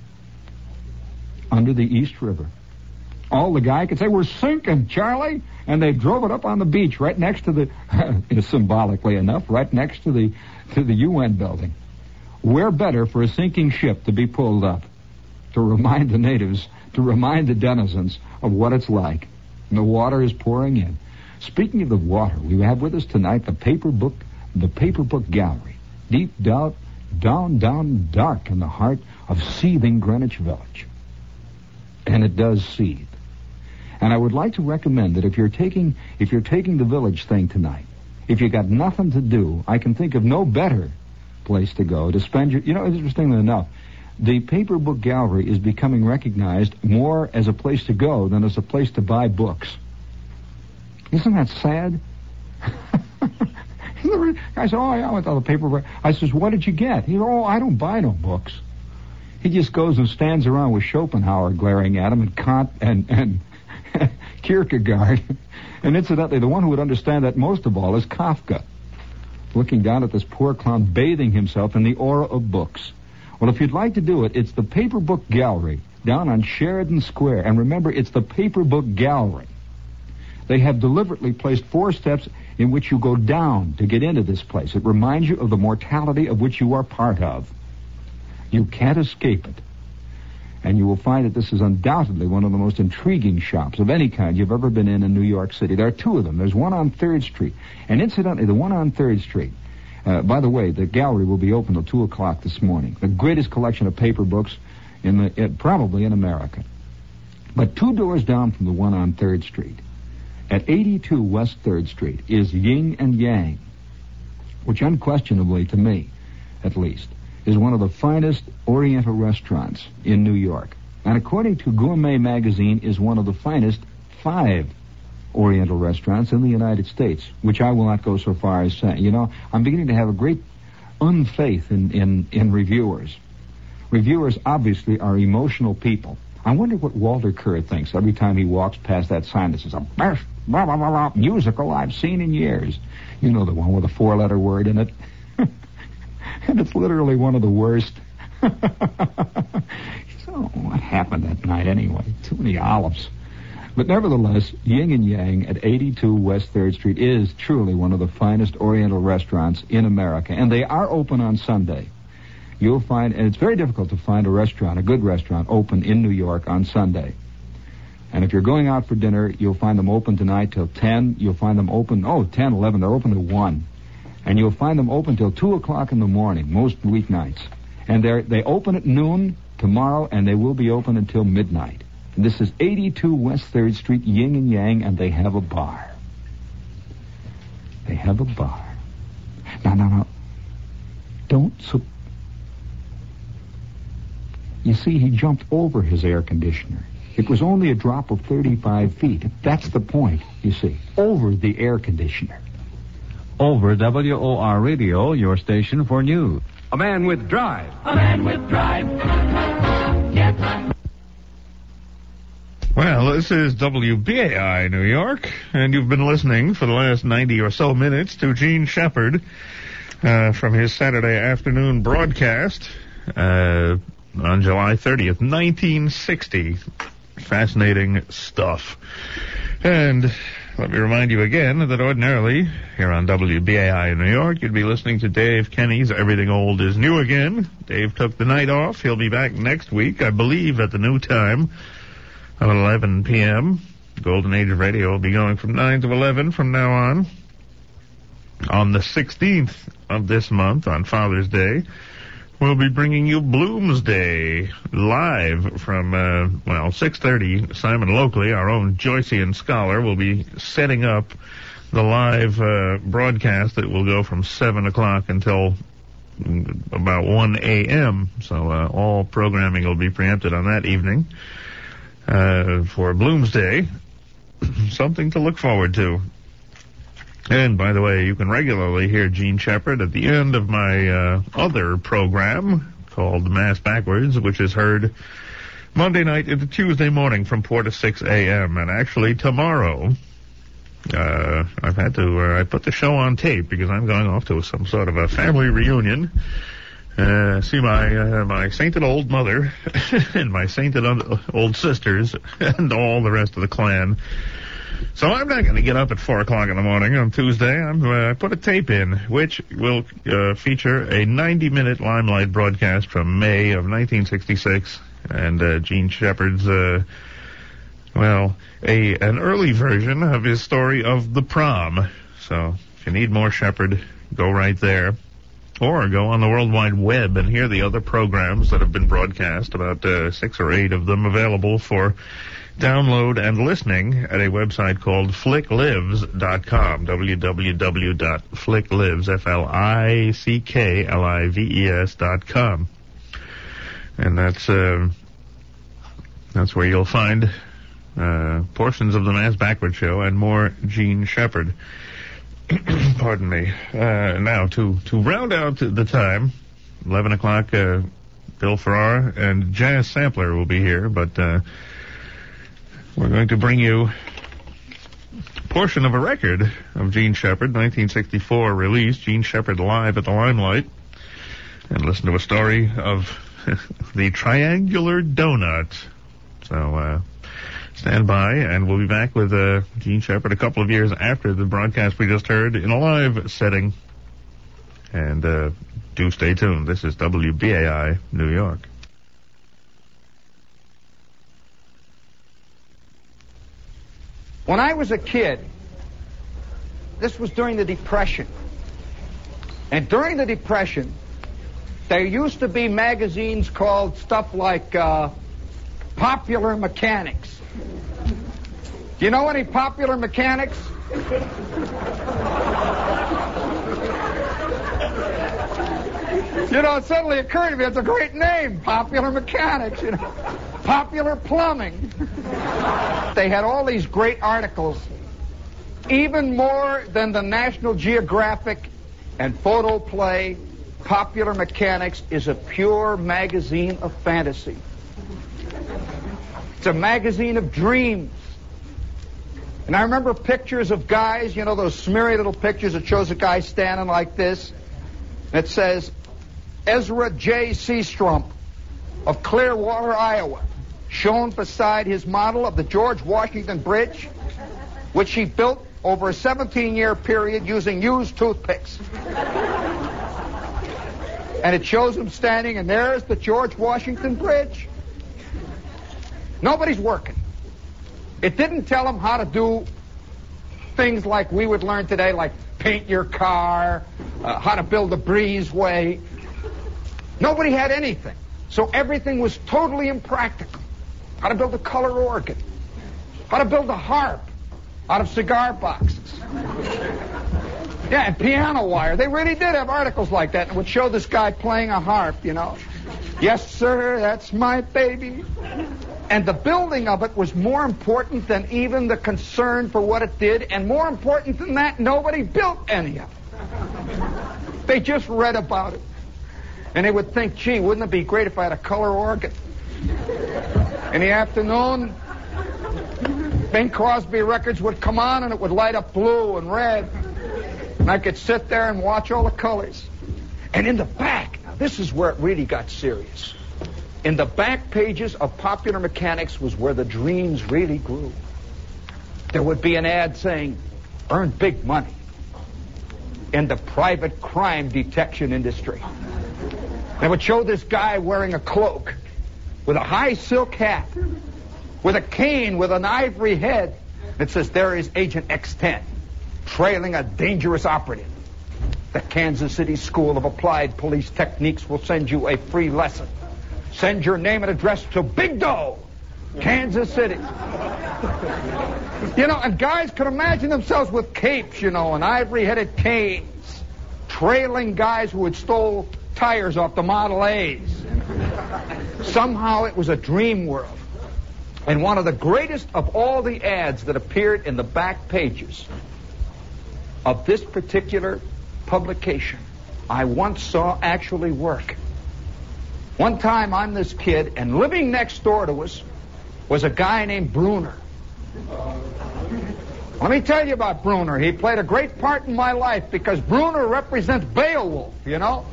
Under the East River. All the guy could say, "We're sinking, Charlie." And they drove it up on the beach right next to the, symbolically enough, right next to the to the U N building. Where better for a sinking ship to be pulled up? To remind the natives, to remind the denizens of what it's like. And the water is pouring in. Speaking of the water, we have with us tonight the paper book, the paper book gallery. Deep down, down, down, dark in the heart of seething Greenwich Village. And it does seethe. And I would like to recommend that if you're taking if you're taking the Village thing tonight, if you got nothing to do, I can think of no better place to go to spend your... You know, interestingly enough, the paper book gallery is becoming recognized more as a place to go than as a place to buy books. Isn't that sad? I said, "Oh, yeah, I went to the paper book." I says, "What did you get?" He said, "Oh, I don't buy no books." He just goes and stands around with Schopenhauer glaring at him and Kant and, and Kierkegaard. And incidentally, the one who would understand that most of all is Kafka, looking down at this poor clown bathing himself in the aura of books. Well, if you'd like to do it, it's the Paper Book Gallery down on Sheridan Square. And remember, it's the Paper Book Gallery. They have deliberately placed four steps in which you go down to get into this place. It reminds you of the mortality of which you are part of. You can't escape it. And you will find that this is undoubtedly one of the most intriguing shops of any kind you've ever been in in New York City. There are two of them. There's one on third Street. And incidentally, the one on third Street, uh, by the way, the gallery will be open till two o'clock this morning. The greatest collection of paper books in the, uh, probably in America. But two doors down from the one on third Street, at eighty-two West third Street, is Yin and Yang, which unquestionably, to me, at least, is one of the finest Oriental restaurants in New York. And according to Gourmet magazine, is one of the finest five Oriental restaurants in the United States, which I will not go so far as saying. You know, I'm beginning to have a great unfaith in, in, in reviewers. Reviewers obviously are emotional people. I wonder what Walter Kerr thinks every time he walks past that sign that says, "a best blah, blah, blah, blah, musical I've seen in years." You know, the one with a four-letter word in it. And it's literally one of the worst. So, what happened that night anyway? Too many olives. But nevertheless, Yin and Yang at eighty-two West third Street is truly one of the finest Oriental restaurants in America. And they are open on Sunday. You'll find, and it's very difficult to find a restaurant, a good restaurant, open in New York on Sunday. And if you're going out for dinner, you'll find them open tonight till ten. You'll find them open, oh, ten, eleven, they're open till one. And you'll find them open till two o'clock in the morning, most weeknights. And they they open at noon tomorrow, and they will be open until midnight. And this is eighty-two West third Street, Yin and Yang, and they have a bar. They have a bar. Now, now, now, don't... So you see, he jumped over his air conditioner. It was only a drop of thirty-five feet. That's the point, you see. Over the air conditioner.
Over W O R Radio, your station for news.
A man with drive.
A man with drive. Yes.
Well, this is W B A I New York, and you've been listening for the last ninety or so minutes to Gene Shepard uh, from his Saturday afternoon broadcast uh, on July thirtieth, nineteen sixty. Fascinating stuff. And let me remind you again that ordinarily, here on W B A I in New York, you'd be listening to Dave Kenny's Everything Old is New Again. Dave took the night off. He'll be back next week, I believe, at the new time of eleven p.m. Golden Age of Radio will be going from nine to eleven from now on. On the sixteenth of this month, on Father's Day, we'll be bringing you Bloomsday live from, uh, well, six thirty. Simon Lockley, our own Joycean scholar, will be setting up the live uh, broadcast that will go from seven o'clock until about one a.m. So uh, all programming will be preempted on that evening uh, for Bloomsday. Something to look forward to. And, by the way, you can regularly hear Gene Shepard at the end of my uh, other program called Mass Backwards, which is heard Monday night into Tuesday morning from four to six a.m. And actually, tomorrow, uh, I've had to, uh, I put the show on tape because I'm going off to some sort of a family reunion. Uh, see my, uh, my sainted old mother and my sainted old sisters and all the rest of the clan. So I'm not going to get up at four o'clock in the morning on Tuesday. I'm, uh, I put a tape in, which will uh, feature a ninety-minute Limelight broadcast from May of nineteen sixty-six, and uh, Gene Shepard's, uh, well, a an early version of his story of the prom. So if you need more Shepard, go right there. Or go on the World Wide Web and hear the other programs that have been broadcast, about uh, six or eight of them available for download and listening at a website called flick lives dot com, w w w dot flick lives, F L I C K L I V E S dot com. And that's, uh, that's where you'll find uh, portions of the Mass Backward Show and more Gene Shepard. Pardon me. Uh, now, to, to round out the time, eleven o'clock, uh, Bill Farrar and Jazz Sampler will be here, but uh, we're going to bring you a portion of a record of Gene Shepard, nineteen sixty-four release, Gene Shepard Live at the Limelight, and listen to a story of the Triangular Donut. So, uh, stand by, and we'll be back with uh, Gene Shepard a couple of years after the broadcast we just heard in a live setting. And uh, do stay tuned. This is W B A I, New York.
When I was a kid, this was during the Depression. And during the Depression, there used to be magazines called stuff like uh, Popular Mechanics. Do you know any Popular Mechanics? You know, it suddenly occurred to me, it's a great name, Popular Mechanics, you know. Popular Plumbing. They had all these great articles even more than the National Geographic and photo play, Popular Mechanics is a pure magazine of fantasy. It's a magazine of dreams. And I remember pictures of guys, you know, those smeary little pictures that shows a guy standing like this. It says, Ezra J. Seastrump of Clearwater, Iowa, shown beside his model of the George Washington Bridge, which he built over a seventeen-year period using used toothpicks. And it shows him standing, and there's the George Washington Bridge. Nobody's working. It didn't tell him how to do things like we would learn today, like paint your car, uh, how to build a breezeway. Nobody had anything. So everything was totally impractical. How to build a color organ. How to build a harp out of cigar boxes. Yeah, and piano wire. They really did have articles like that. And it would show this guy playing a harp, you know. Yes, sir, that's my baby. And the building of it was more important than even the concern for what it did. And more important than that, nobody built any of it. They just read about it. And they would think, gee, wouldn't it be great if I had a color organ? In the afternoon, Bing Crosby records would come on and it would light up blue and red. And I could sit there and watch all the colors. And in the back, now this is where it really got serious. In the back pages of Popular Mechanics was where the dreams really grew. There would be an ad saying, earn big money in the private crime detection industry. They would show this guy wearing a cloak with a high silk hat, with a cane with an ivory head. It says, there is Agent X ten, trailing a dangerous operative. The Kansas City School of Applied Police Techniques will send you a free lesson. Send your name and address to Big Doe, Kansas City. You know, and guys could imagine themselves with capes, you know, and ivory-headed canes, trailing guys who had stole tires off the Model A's. Somehow it was a dream world. And one of the greatest of all the ads that appeared in the back pages of this particular publication, I once saw actually work. One time I'm this kid, and living next door to us was a guy named Bruner. Let me tell you about Bruner. He played a great part in my life because Bruner represents Beowulf, you know?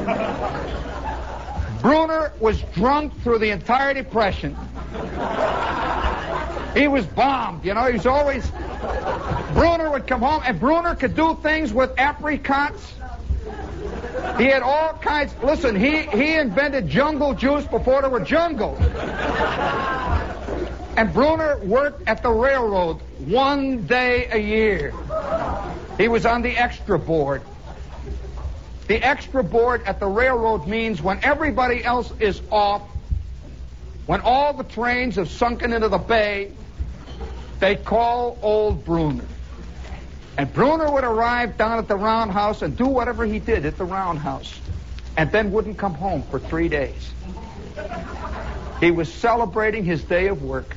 Bruner was drunk through the entire Depression. He was bombed, you know? He was always... Bruner would come home, and Bruner could do things with apricots. He had all kinds... Listen, he, he invented jungle juice before there were jungles. And Bruner worked at the railroad one day a year. He was on the extra board. The extra board at the railroad means when everybody else is off, when all the trains have sunken into the bay, they call old Bruner. And Bruner would arrive down at the roundhouse and do whatever he did at the roundhouse, and then wouldn't come home for three days. He was celebrating his day of work.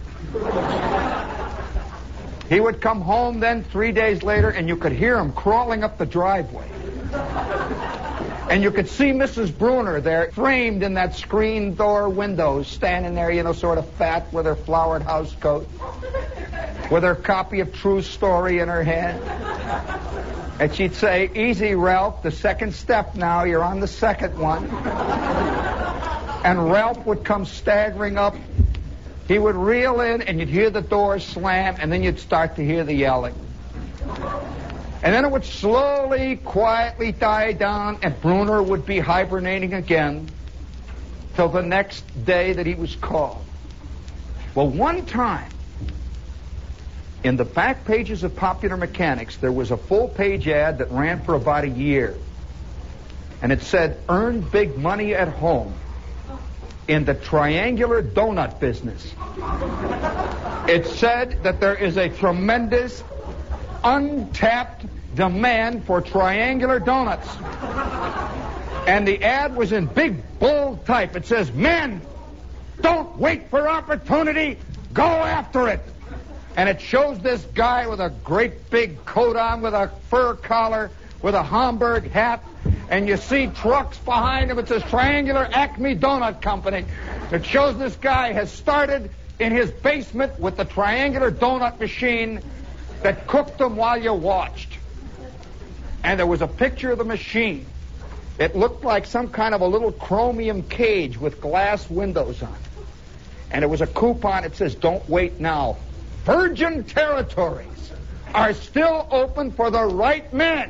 He would come home then three days later, and you could hear him crawling up the driveway. And you could see Missus Bruner there, framed in that screen door window, standing there, you know, sort of fat with her flowered house coat, with her copy of True Story in her hand. And she'd say, easy, Ralph, the second step now, you're on the second one. And Ralph would come staggering up. He would reel in, and you'd hear the door slam, and then you'd start to hear the yelling. And then it would slowly, quietly die down, and Bruner would be hibernating again till the next day that he was called. Well, one time, in the back pages of Popular Mechanics, there was a full-page ad that ran for about a year. And it said, earn big money at home in the triangular donut business. It said that there is a tremendous untapped demand for triangular donuts. And the ad was in big, bold type. It says, men, don't wait for opportunity, go after it. And it shows this guy with a great big coat on, with a fur collar, with a Hamburg hat, and you see trucks behind him. It says Triangular Acme Donut Company. It shows this guy has started in his basement with the triangular donut machine that cooked them while you watched. And there was a picture of the machine. It looked like some kind of a little chromium cage with glass windows on it. And it was a coupon that says, "Don't wait now. Virgin territories are still open for the right man.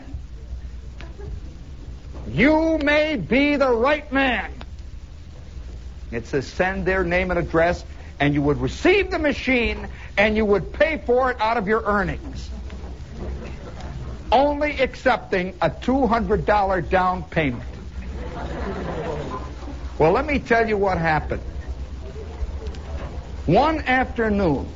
You may be the right man." It says send their name and address, and you would receive the machine, and you would pay for it out of your earnings. Only accepting a two hundred dollars down payment. Well, let me tell you what happened. One afternoon,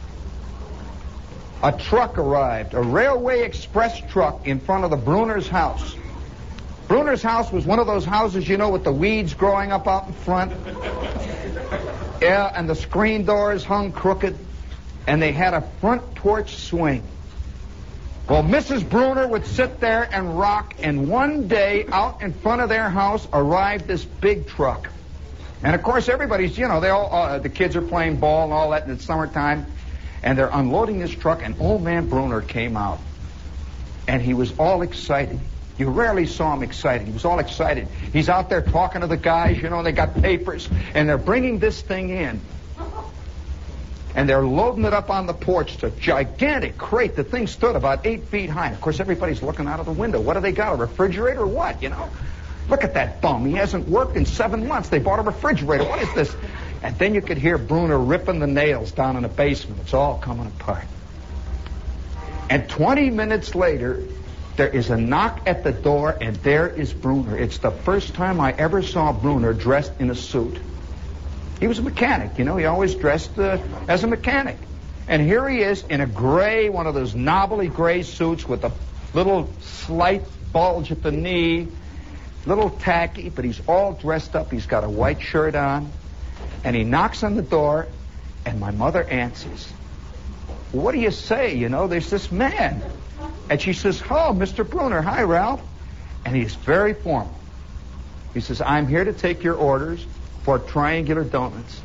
a truck arrived, a Railway Express truck in front of the Bruner's house. Bruner's house was one of those houses, you know, with the weeds growing up out in front. Yeah, and the screen doors hung crooked, and they had a front porch swing. Well, Missus Bruner would sit there and rock, and one day out in front of their house arrived this big truck. And, of course, everybody's, you know, they all, uh, the kids are playing ball and all that in the summertime, and they're unloading this truck, and old man Bruner came out, and he was all excited. You rarely saw him excited. He was all excited. He's out there talking to the guys, you know, they got papers, and they're bringing this thing in. And they're loading it up on the porch. It's a gigantic crate. The thing stood about eight feet high. Of course, everybody's looking out of the window. What do they got, a refrigerator or what, you know? Look at that bum. He hasn't worked in seven months. They bought a refrigerator. What is this? And then you could hear Bruner ripping the nails down in the basement. It's all coming apart. And twenty minutes later, there is a knock at the door, and there is Bruner. It's the first time I ever saw Bruner dressed in a suit. He was a mechanic, you know. He always dressed uh, as a mechanic. And here he is in a gray, one of those knobbly gray suits with a little slight bulge at the knee, little tacky, but he's all dressed up. He's got a white shirt on, and he knocks on the door, and my mother answers. What do you say? You know, there's this man. And she says, "Oh, Mister Bruner, hi, Ralph." And he's very formal. He says, "I'm here to take your orders for Triangular Donuts."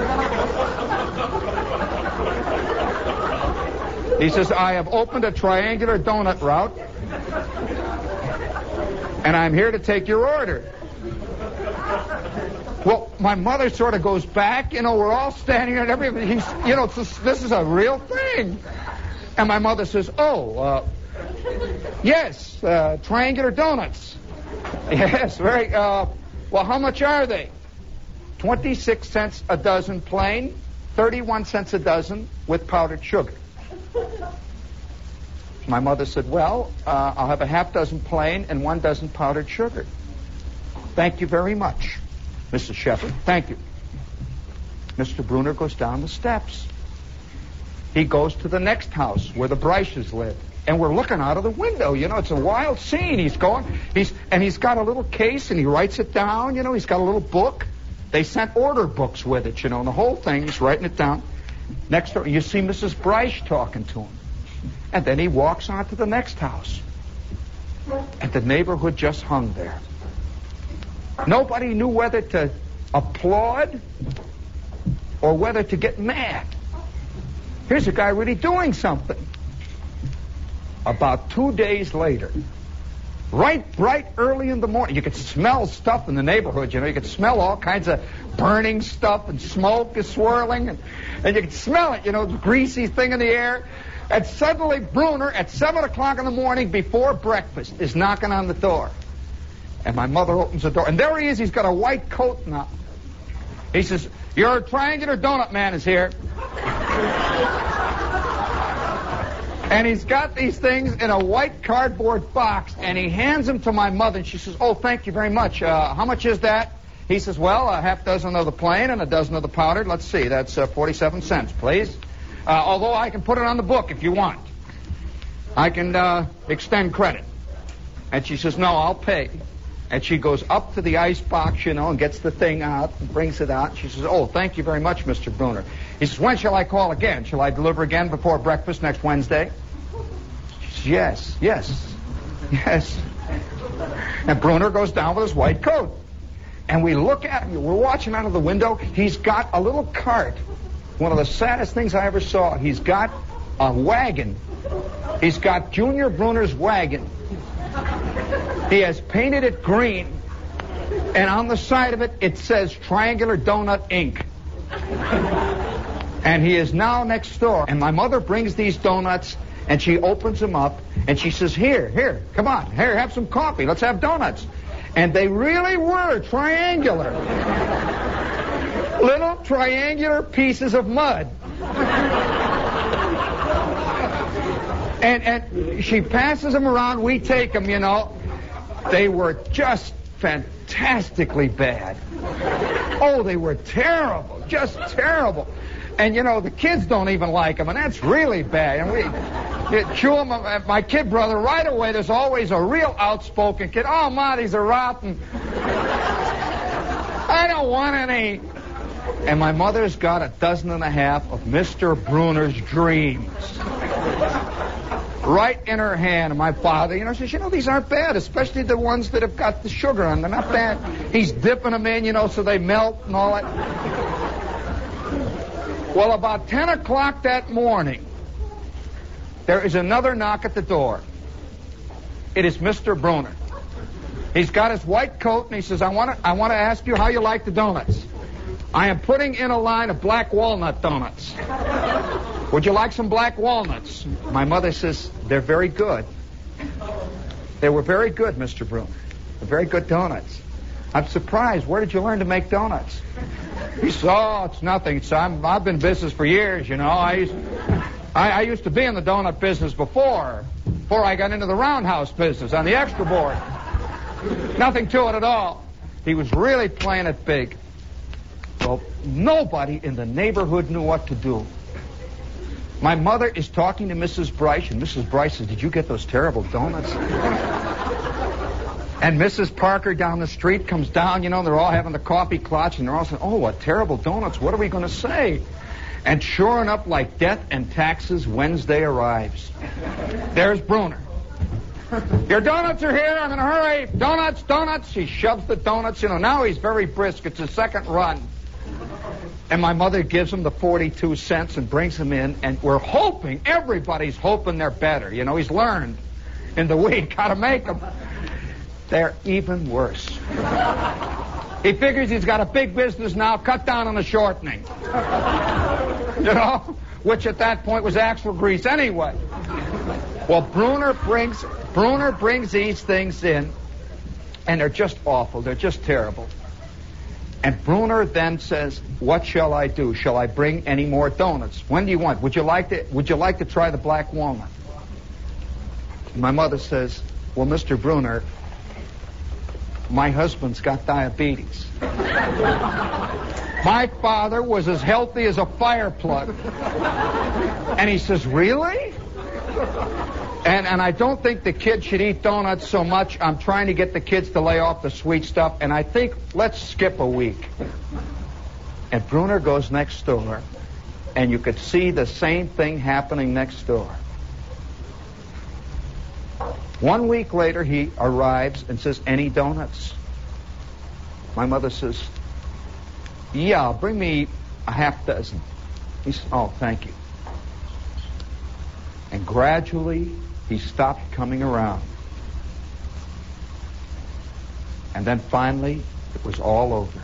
He says, "I have opened a Triangular Donut route, and I'm here to take your order." Well, my mother sort of goes back. You know, we're all standing there and everybody, he's, you know, this, this is a real thing. And my mother says, "Oh, uh, yes, uh, Triangular Donuts." "Yes, very, uh, well, how much are they?" twenty-six cents a dozen plain, thirty-one cents a dozen with powdered sugar. My mother said, "Well, uh, I'll have a half dozen plain and one dozen powdered sugar." "Thank you very much, Missus Shepard. Thank you." Mister Bruner goes down the steps. He goes to the next house where the Breiches live. And we're looking out of the window. You know, it's a wild scene. He's going, he's, and he's got a little case, and he writes it down. You know, he's got a little book. They sent order books with it, you know, and the whole thing, he's writing it down. Next door, you see Missus Breisch talking to him. And then he walks on to the next house. And the neighborhood just hung there. Nobody knew whether to applaud or whether to get mad. Here's a guy really doing something. About two days later, right bright early in the morning, you could smell stuff in the neighborhood, you know. You could smell all kinds of burning stuff, and smoke is swirling, and, and you could smell it, you know, the greasy thing in the air. And suddenly Bruner, at seven o'clock in the morning before breakfast, is knocking on the door. And my mother opens the door, and there he is. He's got a white coat now. He says, "Your Triangular Donut man is here." And he's got these things in a white cardboard box, and he hands them to my mother, and she says, "Oh, thank you very much. Uh, how much is that?" He says, "Well, a half dozen of the plain and a dozen of the powdered. Let's see, that's uh, forty-seven cents, please. Uh, although I can put it on the book if you want. I can uh, extend credit." And she says, "No, I'll pay." And she goes up to the ice box, you know, and gets the thing out and brings it out. She says, "Oh, thank you very much, Mister Bruner." He says, when shall I call again? Shall I deliver again before breakfast next Wednesday? She says, yes, yes, yes. And Bruner goes down with his white coat. And we look at him, we're watching out of the window. He's got a little cart. One of the saddest things I ever saw. He's got a wagon. He's got Junior Bruner's wagon. He has painted it green. And on the side of it, it says Triangular Donut Incorporated. And he is now next door. And my mother brings these donuts, and she opens them up, and she says, here, here, come on, here, have some coffee. Let's have donuts. And they really were triangular. Little triangular pieces of mud. And, and she passes them around. We take them, you know. They were just fantastically bad. Oh, they were terrible, just terrible. And, you know, the kids don't even like them, and that's really bad. And we you chew them. My kid brother, right away, there's always a real outspoken kid. Oh, Ma, these are rotten. I don't want any. And my mother's got a dozen and a half of Mister Bruner's Dreams right in her hand. And my father, you know, says, you know, these aren't bad, especially the ones that have got the sugar on them. They're not bad. He's dipping them in, you know, so they melt and all that. Well, about ten o'clock that morning, there is another knock at the door. It is Mister Bruner. He's got his white coat, and he says, I want to I want to ask you how you like the donuts. I am putting in a line of black walnut donuts. Would you like some black walnuts? My mother says, they're very good. They were very good, Mister Bruner. They're very good donuts. I'm surprised. Where did you learn to make donuts? He said, oh, it's nothing. It's, I'm, I've been in business for years, you know. I used, I, I used to be in the donut business before, before I got into the roundhouse business on the extra board. Nothing to it at all. He was really playing it big. Well, nobody in the neighborhood knew what to do. My mother is talking to Missus Bryce, and Missus Bryce says, did you get those terrible donuts? And Missus Parker down the street comes down, you know, they're all having the coffee clutch, and they're all saying, oh, what terrible donuts, what are we going to say? And sure enough, like death and taxes, Wednesday arrives. There's Bruner. Your donuts are here, I'm in a hurry. Donuts, donuts. He shoves the donuts, you know, now he's very brisk. It's his second run. And my mother gives him the forty-two cents and brings him in, and we're hoping, everybody's hoping they're better. You know, he's learned in the week how to make them. They're even worse. He figures he's got a big business now, cut down on the shortening. You know, which at that point was axle grease anyway. Well, Bruner brings Bruner brings these things in, and they're just awful. They're just terrible. And Bruner then says, what shall I do? Shall I bring any more donuts? When do you want? Would you like to, would you like to try the black walnut? And my mother says, well, Mister Bruner, my husband's got diabetes. My father was as healthy as a fire plug. And he says, really? And and I don't think the kids should eat donuts so much. I'm trying to get the kids to lay off the sweet stuff, and I think let's skip a week. And Bruner goes next door, and you could see the same thing happening next door. One week later, he arrives and says, any donuts? My mother says, yeah, bring me a half dozen. He says, oh, thank you. And gradually, he stopped coming around. And then finally, it was all over.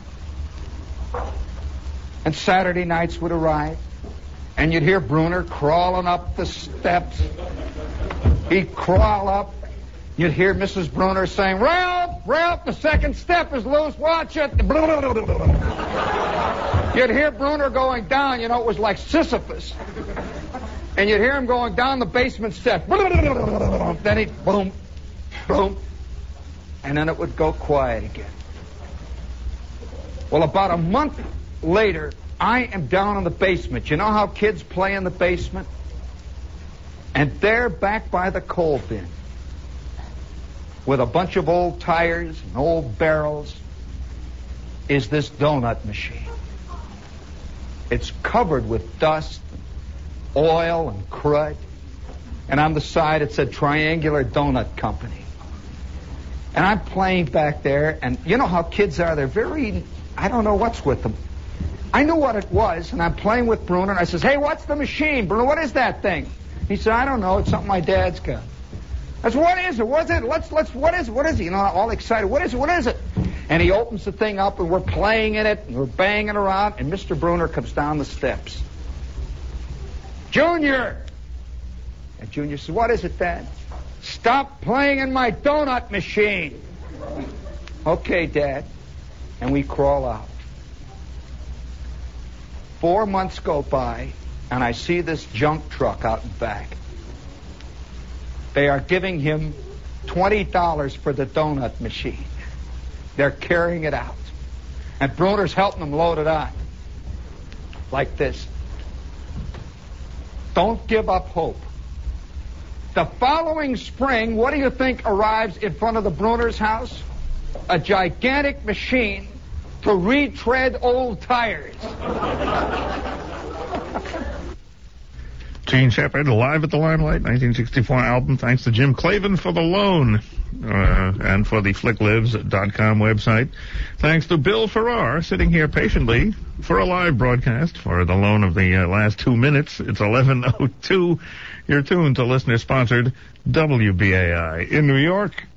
And Saturday nights would arrive, and you'd hear Bruner crawling up the steps. He'd crawl up. You'd hear Missus Bruner saying, Ralph, Ralph, the second step is loose, watch it. You'd hear Bruner going down, you know, it was like Sisyphus. And you'd hear him going down the basement steps. Then he'd boom, boom, and then it would go quiet again. Well, about a month later, I am down in the basement. You know how kids play in the basement? And there, back by the coal bin, with a bunch of old tires and old barrels, is this donut machine. It's covered with dust, oil, and crud. And on the side it said Triangular Donut Company. And I'm playing back there, and you know how kids are. They're very, I don't know what's with them. I knew what it was, and I'm playing with Bruner, and I says, hey, what's the machine? Bruner, what is that thing? He said, I don't know. It's something my dad's got. I said, what is it? What is it? Let's, let's, what is it? What is it? You know, all excited. What is it? What is it? And he opens the thing up, and we're playing in it, and we're banging around, and Mister Bruner comes down the steps. Junior! And Junior says, what is it, Dad? Stop playing in my donut machine. Okay, Dad. And we crawl out. Four months go by, and I see this junk truck out in back. They are giving him twenty dollars for the donut machine. They're carrying it out. And Bruner's helping them load it on. Like this. Don't give up hope. The following spring, what do you think arrives in front of the Bruner's house? A gigantic machine to retread old tires.
Gene Shepard, live at the Limelight, nineteen sixty-four album. Thanks to Jim Clavin for the loan uh, and for the flick lives dot com website. Thanks to Bill Farrar, sitting here patiently for a live broadcast for the loan of the uh, last two minutes. It's eleven oh two. You're tuned to listener-sponsored W B A I in New York.